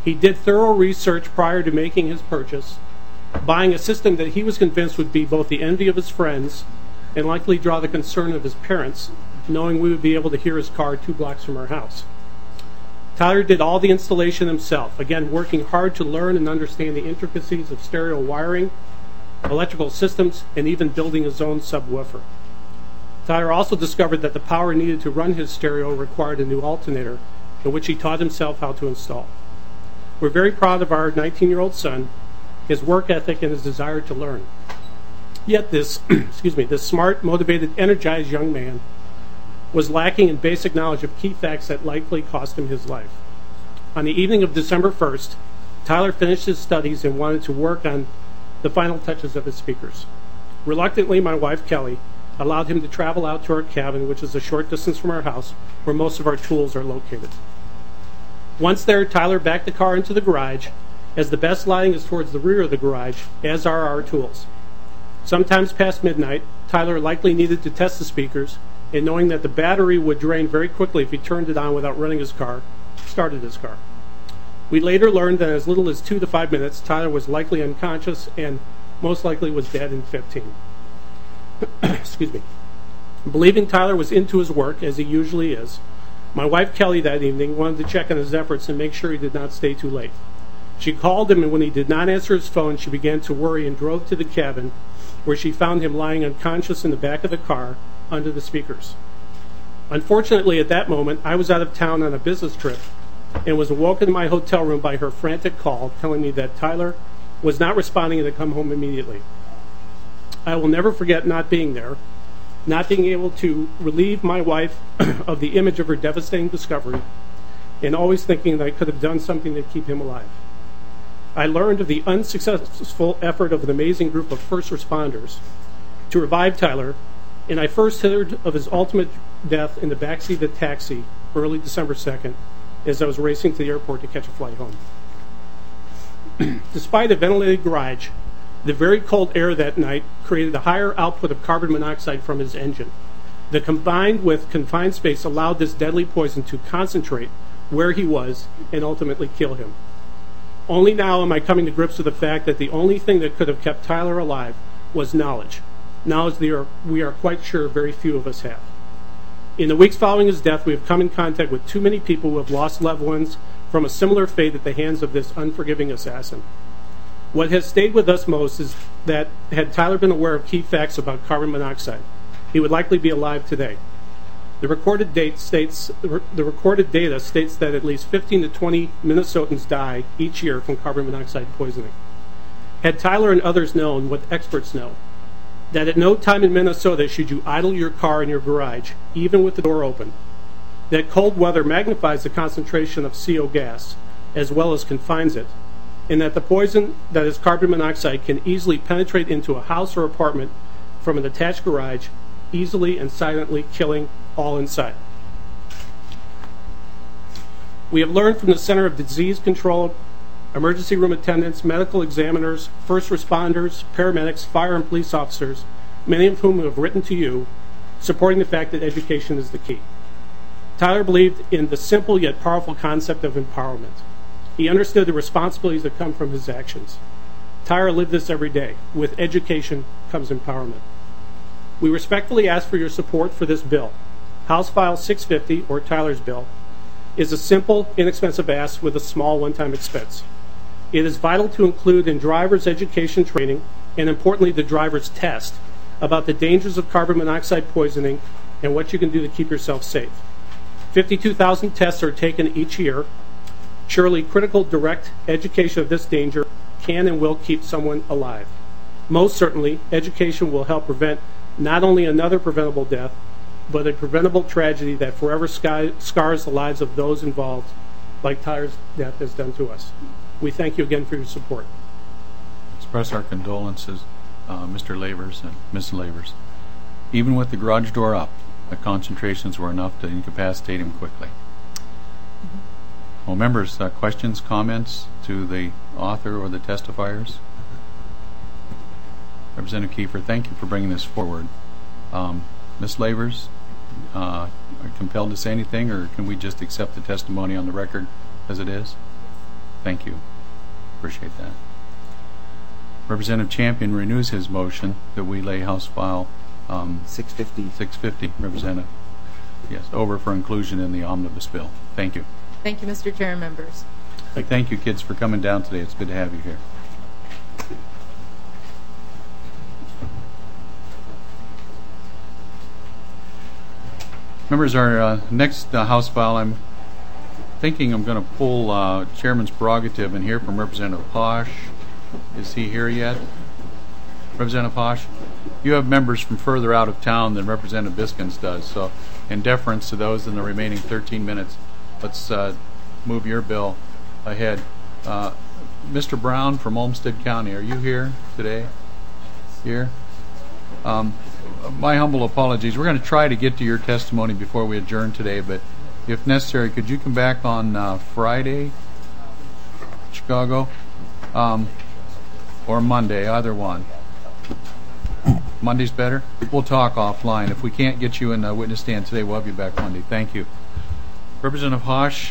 He did thorough research prior to making his purchase, buying a system that he was convinced would be both the envy of his friends and likely draw the concern of his parents, knowing we would be able to hear his car 2 blocks from our house. Tyler did all the installation himself, again working hard to learn and understand the intricacies of stereo wiring, electrical systems, and even building his own subwoofer. Tyler also discovered that the power needed to run his stereo required a new alternator, in which he taught himself how to install. We're very proud of our 19-year-old son, his work ethic, and his desire to learn. Yet this, this smart, motivated, energized young man was lacking in basic knowledge of key facts that likely cost him his life. On the evening of December 1st, Tyler finished his studies and wanted to work on the final touches of his speakers. Reluctantly, my wife, Kelly, allowed him to travel out to our cabin, which is a short distance from our house, where most of our tools are located. Once there, Tyler backed the car into the garage, as the best lighting is towards the rear of the garage, as are our tools. Sometimes past midnight, Tyler likely needed to test the speakers, and knowing that the battery would drain very quickly if he turned it on without running his car, started his car. We later learned that in as little as 2 to 5 minutes, Tyler was likely unconscious and most likely was dead in 15. Excuse me. Believing Tyler was into his work, as he usually is, my wife Kelly that evening wanted to check on his efforts and make sure he did not stay too late. She called him, and when he did not answer his phone, she began to worry and drove to the cabin, where she found him lying unconscious in the back of the car under the speakers. Unfortunately, at that moment, I was out of town on a business trip and was awoken in my hotel room by her frantic call telling me that Tyler was not responding and to come home immediately. I will never forget not being there, not being able to relieve my wife of the image of her devastating discovery, and always thinking that I could have done something to keep him alive. I learned of the unsuccessful effort of an amazing group of first responders to revive Tyler, and I first heard of his ultimate death in the backseat of the taxi early December 2nd as I was racing to the airport to catch a flight home. Despite a ventilated garage, the very cold air that night created a higher output of carbon monoxide from his engine. The combined with confined space allowed this deadly poison to concentrate where he was and ultimately kill him. Only now am I coming to grips with the fact that the only thing that could have kept Tyler alive was knowledge. Knowledge we are quite sure very few of us have. In the weeks following his death, we have come in contact with too many people who have lost loved ones from a similar fate at the hands of this unforgiving assassin. What has stayed with us most is that had Tyler been aware of key facts about carbon monoxide, he would likely be alive today. The recorded data states that at least 15 to 20 Minnesotans die each year from carbon monoxide poisoning. Had Tyler and others known what experts know, that at no time in Minnesota should you idle your car in your garage, even with the door open, that cold weather magnifies the concentration of CO gas as well as confines it, and that the poison that is carbon monoxide can easily penetrate into a house or apartment from an attached garage, easily and silently killing all inside. We have learned from the Center of Disease Control, emergency room attendants, medical examiners, first responders, paramedics, fire and police officers, many of whom have written to you, supporting the fact that education is the key. Tyler believed in the simple yet powerful concept of empowerment. He understood the responsibilities that come from his actions. Tyler lived this every day. With education comes empowerment. We respectfully ask for your support for this bill. House File 650, or Tyler's bill, is a simple, inexpensive ask with a small one-time expense. It is vital to include in driver's education training, and importantly the driver's test, about the dangers of carbon monoxide poisoning and what you can do to keep yourself safe. 52,000 tests are taken each year. Surely critical direct education of this danger can and will keep someone alive. Most certainly, education will help prevent not only another preventable death, but a preventable tragedy that forever scars the lives of those involved, like Tyler's death has done to us. We thank you again for your support. Express our condolences, Mr. Lavers and Ms. Lavers. Even with the garage door up, the concentrations were enough to incapacitate him quickly. Well, members, questions, comments to the author or the testifiers? Representative Kiefer, thank you for bringing this forward. Ms. Lavers, are you compelled to say anything, or can we just accept the testimony on the record as it is? Thank you. Appreciate that. Representative Champion renews his motion that we lay House File 650. Representative. Yes, over for inclusion in the omnibus bill. Thank you. Thank you, Mr. Chair and members. Thank you, kids, for coming down today. It's good to have you here. Members, our next House file, I'm thinking I'm going to pull Chairman's prerogative and hear from Representative Posh. Is he here yet? Representative Posh? You have members from further out of town than Representative Biskins does, so in deference to those in the remaining 13 minutes, let's move your bill ahead. Mr. Brown from Olmsted County, are you here today? Here? My humble apologies. We're going to try to get to your testimony before we adjourn today, but if necessary, could you come back on Friday, Chicago, or Monday, either one? Monday's better? We'll talk offline. If we can't get you in the witness stand today, we'll have you back Monday. Thank you. Representative Hosh,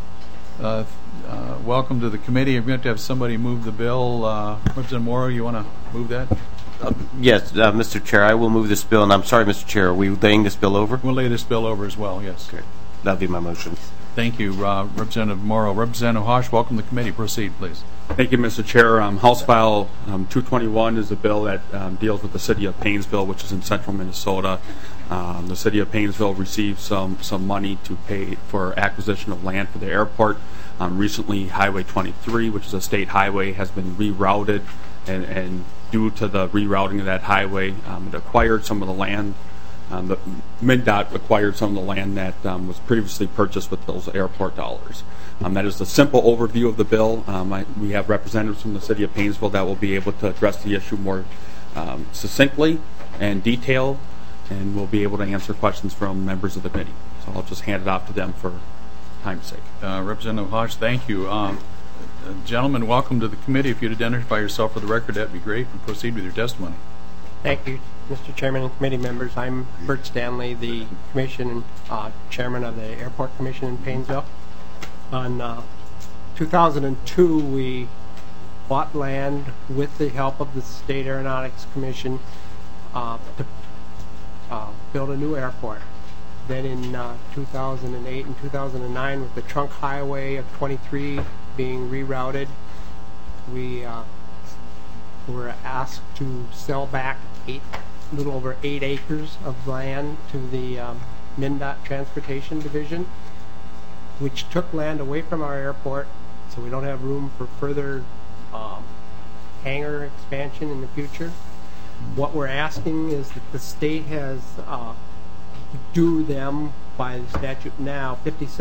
welcome to the committee. I'm going to have somebody move the bill. Representative Morrow, you want to move that? Yes, Mr. Chair, I will move this bill. And I'm sorry, Mr. Chair, are we laying this bill over? We'll lay this bill over as well, yes. Okay. That'll be my motion. Thank you, Representative Morrow. Representative Hosh, welcome to the committee. Proceed, please. Thank you, Mr. Chair. House File 221 is a bill that deals with the city of Paynesville, which is in central Minnesota. The city of Paynesville received some money to pay for acquisition of land for the airport. Recently, Highway 23, which is a state highway, has been rerouted, and due to the rerouting of that highway, it acquired some of the land. The MnDOT acquired some of the land that was previously purchased with those airport dollars. That is the simple overview of the bill. We have representatives from the city of Paynesville that will be able to address the issue more succinctly and detailed, and we'll be able to answer questions from members of the committee. So I'll just hand it off to them for time's sake. Representative Hosh, thank you. Gentlemen, welcome to the committee. If you'd identify yourself for the record, that'd be great, and proceed with your testimony. Thank you, Mr. Chairman and committee members. I'm Bert Stanley, the commission chairman of the Airport Commission in Paynesville. On 2002, we bought land with the help of the State Aeronautics Commission to build a new airport. Then in 2008 and 2009, with the trunk highway of 23 being rerouted, we were asked to sell back a little over 8 acres of land to the MnDOT Transportation Division, which took land away from our airport, so we don't have room for further hangar expansion in the future. What we're asking is that the state has due them by the statute now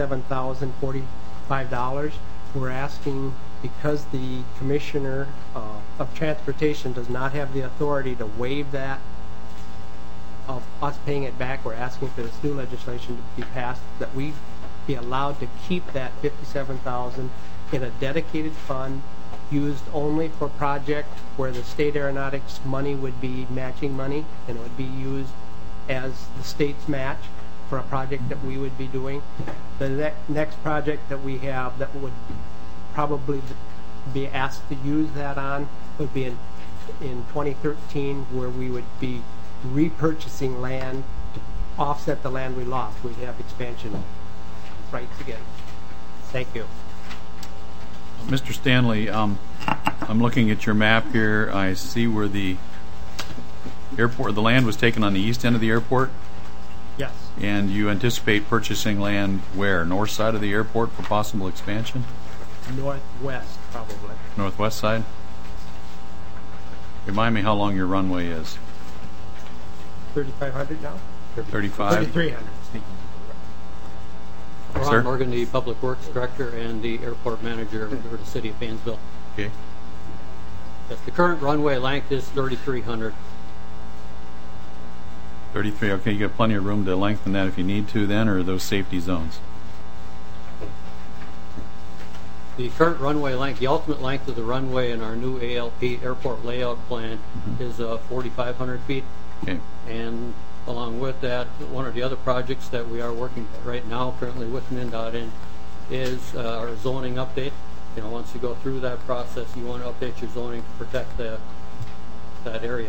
$57,045. We're asking, because the Commissioner of Transportation does not have the authority to waive that of us paying it back, we're asking for this new legislation to be passed, that we be allowed to keep that $57,000 in a dedicated fund used only for project where the state aeronautics money would be matching money, and it would be used as the state's match for a project that we would be doing. The next project that we have that would probably be asked to use that on would be in 2013, where we would be repurchasing land to offset the land we lost. We'd have expansion rights again. Thank you. Mr. Stanley, I'm looking at your map here. I see where the airport, the land was taken on the east end of the airport? Yes. And you anticipate purchasing land where? North side of the airport for possible expansion? Northwest, probably. Northwest side? Remind me how long your runway is. 3,500 now? 35? 3,300. Ron Morgan, the Public Works Director and the Airport Manager for the City of Paynesville. Okay. Yes, the current runway length is 3,300. 33, okay, you got plenty of room to lengthen that if you need to then, or are those safety zones? The current runway length, the ultimate length of the runway in our new ALP airport layout plan is 4,500 feet. Okay. And along with that, one of the other projects that we are working right now currently with MnDOT in is our zoning update. once you go through that process, you want to update your zoning to protect that area.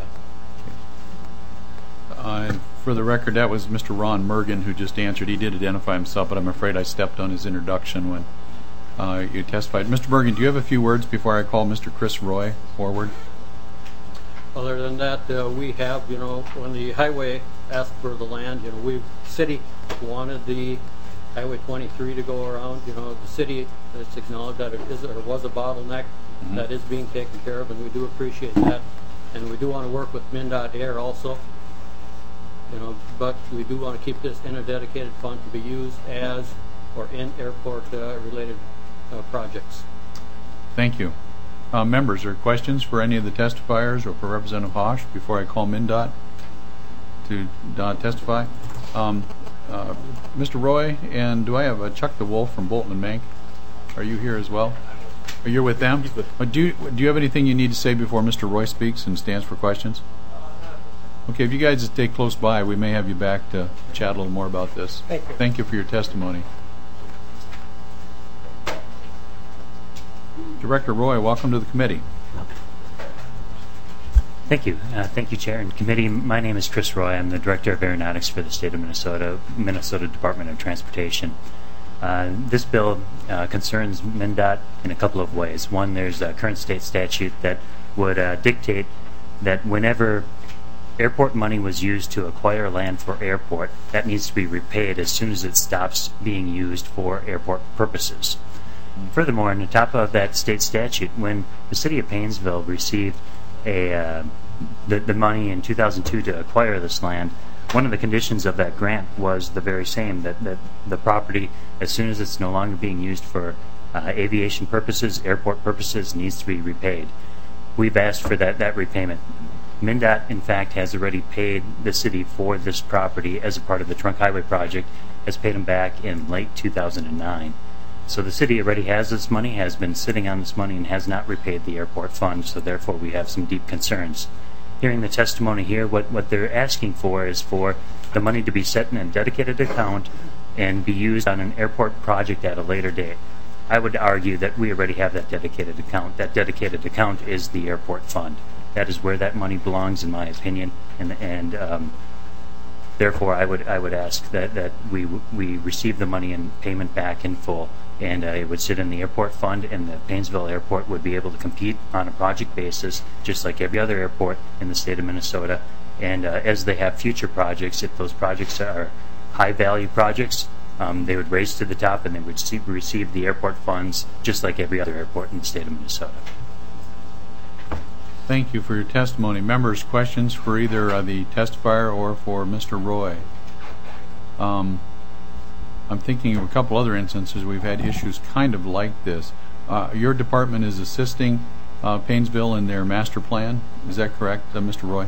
For the record, that was Mr. Ron Mergen who just answered. He did identify himself, but I'm afraid I stepped on his introduction when you testified. Mr. Mergen, do you have a few words before I call Mr. Chris Roy forward? Other than that, we have, when the highway asked for the land, city wanted the Highway 23 to go around. The city has acknowledged that it was a bottleneck that is being taken care of, and we do appreciate that. And we do want to work with MnDOT Air also. But we do want to keep this in a dedicated fund to be used as or in airport related projects. Thank you. Members, are questions for any of the testifiers or for Representative Hosch before I call MnDOT to testify? Mr. Roy, and do I have Chuck DeWolf from Bolton and Mank? Are you here as well? Are you with them? Do you have anything you need to say before Mr. Roy speaks and stands for questions? Okay, if you guys stay close by, we may have you back to chat a little more about this. Thank you for your testimony. Director Roy, welcome to the committee. Thank you. Thank you, Chair and Committee. My name is Chris Roy. I'm the Director of Aeronautics for the State of Minnesota Department of Transportation. This bill concerns MnDOT in a couple of ways. One, there's a current state statute that would dictate that whenever airport money was used to acquire land for airport, that needs to be repaid as soon as it stops being used for airport purposes. Furthermore, on the top of that state statute, when the city of Paynesville received the money in 2002 to acquire this land, one of the conditions of that grant was the very same, that the property, as soon as it's no longer being used for aviation purposes, airport purposes, needs to be repaid. We've asked for that repayment. MnDOT, in fact, has already paid the city for this property as a part of the Trunk Highway project, has paid them back in late 2009. So the city already has this money, has been sitting on this money, and has not repaid the airport fund, so therefore we have some deep concerns. Hearing the testimony here, what they're asking for is for the money to be set in a dedicated account and be used on an airport project at a later date. I would argue that we already have that dedicated account. That dedicated account is the airport fund. That is where that money belongs, in my opinion, and therefore I would ask that we receive the money and payment back in full, and it would sit in the airport fund, and the Paynesville Airport would be able to compete on a project basis, just like every other airport in the state of Minnesota. And as they have future projects, if those projects are high-value projects, they would race to the top, and they would receive the airport funds, just like every other airport in the state of Minnesota. Thank you for your testimony. Members, questions for either the testifier or for Mr. Roy? I'm thinking of a couple other instances we've had issues kind of like this. Your department is assisting Paynesville in their master plan. Is that correct, Mr. Roy?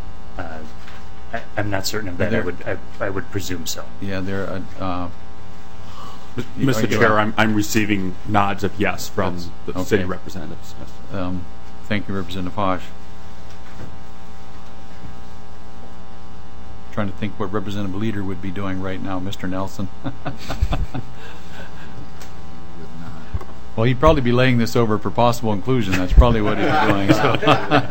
I'm not certain of that. I would presume so. Yeah, they're... Mr. Chair, I'm receiving nods of yes from the city representatives. Thank you, Representative Hosch. Trying to think what Representative Leader would be doing right now, Mr. Nelson. Well, he'd probably be laying this over for possible inclusion. That's probably what he'd be doing. So.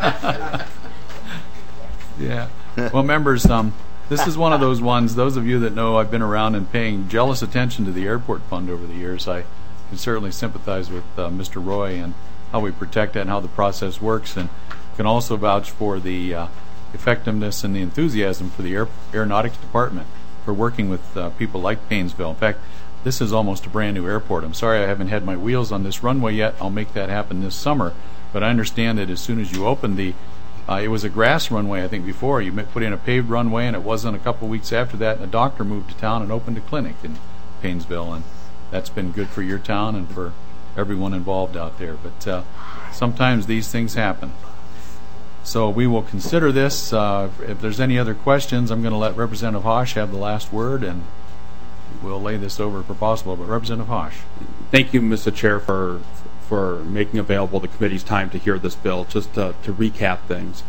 Yeah. Well, members, this is one of those ones, those of you that know I've been around and paying jealous attention to the airport fund over the years, I can certainly sympathize with Mr. Roy and how we protect that and how the process works, and can also vouch for the effectiveness and the enthusiasm for the Aeronautics Department for working with people like Paynesville. In fact, this is almost a brand new airport. I'm sorry I haven't had my wheels on this runway yet. I'll make that happen this summer. But I understand that as soon as you open it was a grass runway, I think, before. You put in a paved runway, and it wasn't a couple of weeks after that, and a doctor moved to town and opened a clinic in Paynesville, and that's been good for your town and for everyone involved out there. But sometimes these things happen. So we will consider this. If there's any other questions, I'm going to let Representative Hosch have the last word, and we'll lay this over for possible. But Representative Hosch. Thank you, Mr. Chair, for making available the committee's time to hear this bill. Just to recap things,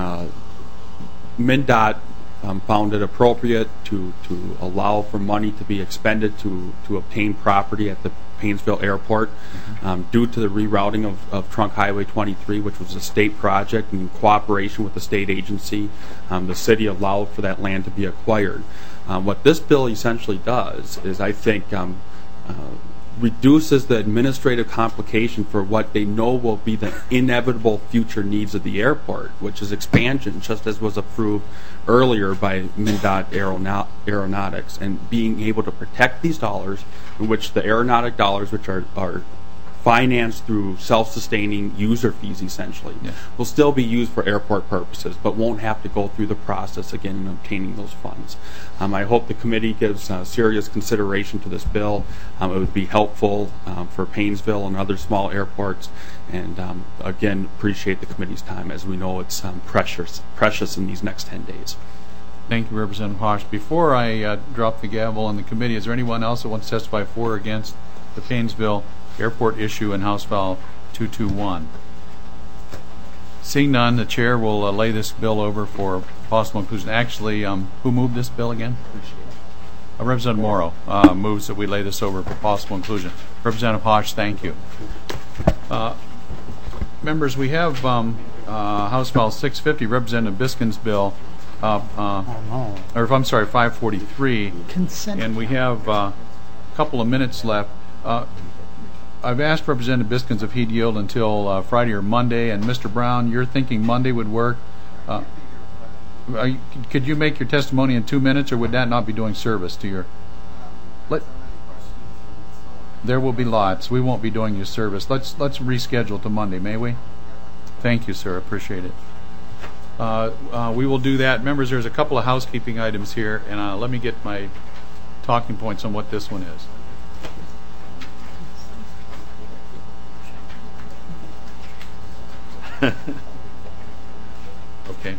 MnDOT found it appropriate to allow for money to be expended to obtain property at the Paynesville Airport. Due to the rerouting of Trunk Highway 23, which was a state project in cooperation with the state agency, the city allowed for that land to be acquired. What this bill essentially does is, I think, reduces the administrative complication for what they know will be the inevitable future needs of the airport, which is expansion, just as was approved earlier by MnDOT Aeronautics, and being able to protect these dollars, in which the aeronautic dollars, which are financed through self-sustaining user fees, essentially, will still be used for airport purposes, but won't have to go through the process again in obtaining those funds. I hope the committee gives serious consideration to this bill. It would be helpful for Paynesville and other small airports, and again, appreciate the committee's time, as we know it's precious in these next 10 days. Thank you, Representative Hosh. Before I drop the gavel on the committee, is there anyone else that wants to testify for or against the Paynesville Airport issue in House File 221? Seeing none, the chair will lay this bill over for possible inclusion. Actually, who moved this bill again? Representative Morrow moves that we lay this over for possible inclusion. Representative Hosh, thank you. Members, we have House File 650, Representative Biskin's bill, or I'm sorry, 543, and we have a couple of minutes left. I've asked Representative Biskins if he'd yield until Friday or Monday, and Mr. Brown, you're thinking Monday would work. Could you make your testimony in 2 minutes, or would that not be doing service to your... There will be lots. We won't be doing you service. Let's reschedule to Monday, may we? Thank you, sir. Appreciate it. We will do that. Members, there's a couple of housekeeping items here, and let me get my talking points on what this one is. Okay.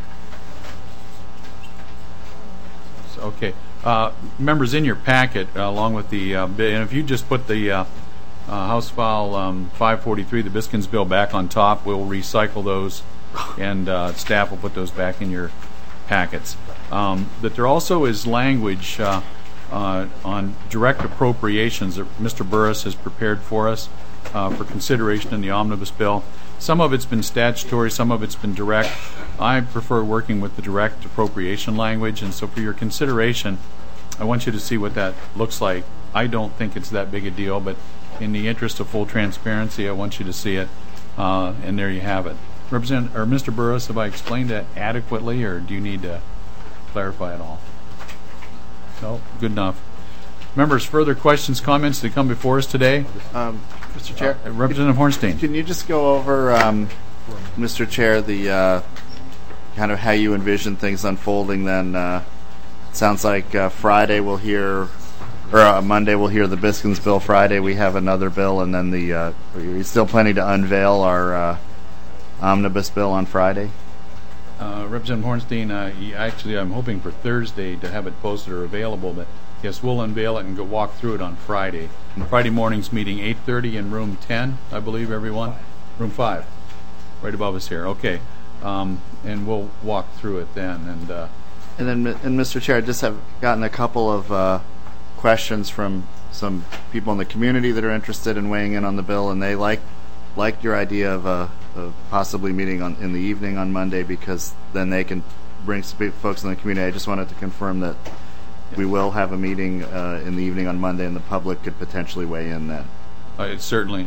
Okay. Members, in your packet, along with the and if you just put the House File 543, the Biskins bill, back on top, we'll recycle those, and staff will put those back in your packets. That there also is language on direct appropriations that Mr. Burris has prepared for us for consideration in the omnibus bill. Some of it's been statutory, some of it's been direct. I prefer working with the direct appropriation language, and so for your consideration, I want you to see what that looks like. I don't think it's that big a deal, but in the interest of full transparency, I want you to see it, and there you have it. Mr. Burris, have I explained that adequately, or do you need to clarify it all? No? Good enough. Members, further questions, comments that come before us today? Mr. Chair? Representative Hornstein. Can you just go over, Mr. Chair, the kind of how you envision things unfolding then? It sounds like Friday we'll hear, or Monday we'll hear the Biskins bill. Friday we have another bill, and then are you still planning to unveil our omnibus bill on Friday? Representative Hornstein, actually I'm hoping for Thursday to have it posted or available, but yes, we'll unveil it and go walk through it on Friday. Friday morning's meeting, 8:30 in room 10, I believe, everyone? Room 5, right above us here. Okay, and we'll walk through it then. And Mr. Chair, I just have gotten a couple of questions from some people in the community that are interested in weighing in on the bill, and they liked your idea of possibly meeting in the evening on Monday, because then they can bring some folks in the community. I just wanted to confirm that we will have a meeting in the evening on Monday, and the public could potentially weigh in then. Certainly.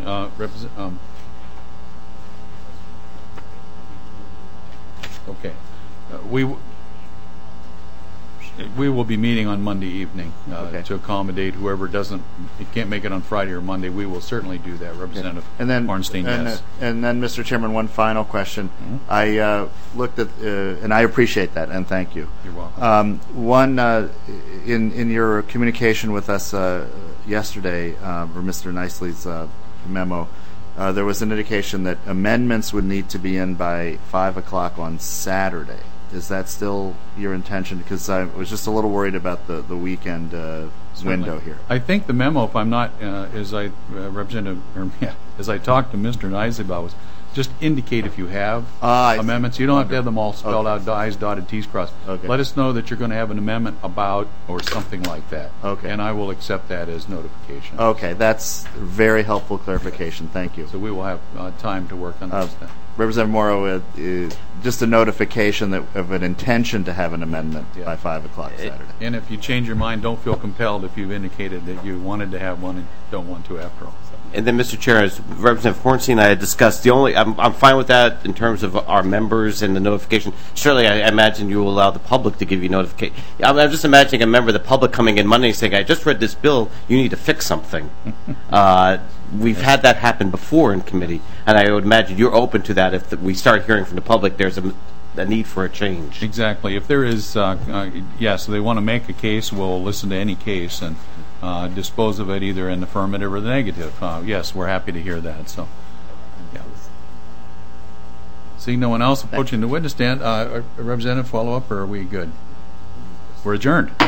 Okay. We will be meeting on Monday evening to accommodate whoever can't make it on Friday or Monday. We will certainly do that, Representative Ornstein. Yes. And then, Mr. Chairman, one final question. Mm-hmm. I looked at, and I appreciate that, and thank you. You're welcome. In your communication with us yesterday, or Mr. Nicely's memo, there was an indication that amendments would need to be in by 5 o'clock on Saturday. Is that still your intention? Because I was just a little worried about the weekend window here. I think the memo, if I'm not, as I talked to Mr. Nicely about, was just indicate if you have amendments. You don't have to have them all spelled out, I's dotted, T's crossed. Okay. Let us know that you're going to have an amendment about or something like that. Okay. And I will accept that as notification. Okay, that's very helpful clarification. Thank you. So we will have time to work on this then. Representative Morrow, just a notification of an intention to have an amendment by 5 o'clock Saturday. And if you change your mind, don't feel compelled if you've indicated that you wanted to have one and don't want to after all. And then, Mr. Chair, as Representative Hornstein and I had discussed, I'm fine with that in terms of our members and the notification. Surely, I imagine you will allow the public to give you notification. I'm just imagining a member of the public coming in Monday saying, I just read this bill, you need to fix something. We've had that happen before in committee, and I would imagine you're open to that if we start hearing from the public there's a need for a change. Exactly. If there is, so they want to make a case, we'll listen to any case and dispose of it either in the affirmative or the negative. Yes, we're happy to hear that. So, yeah. Seeing no one else approaching the witness stand, Representative, follow up, or are we good? We're adjourned.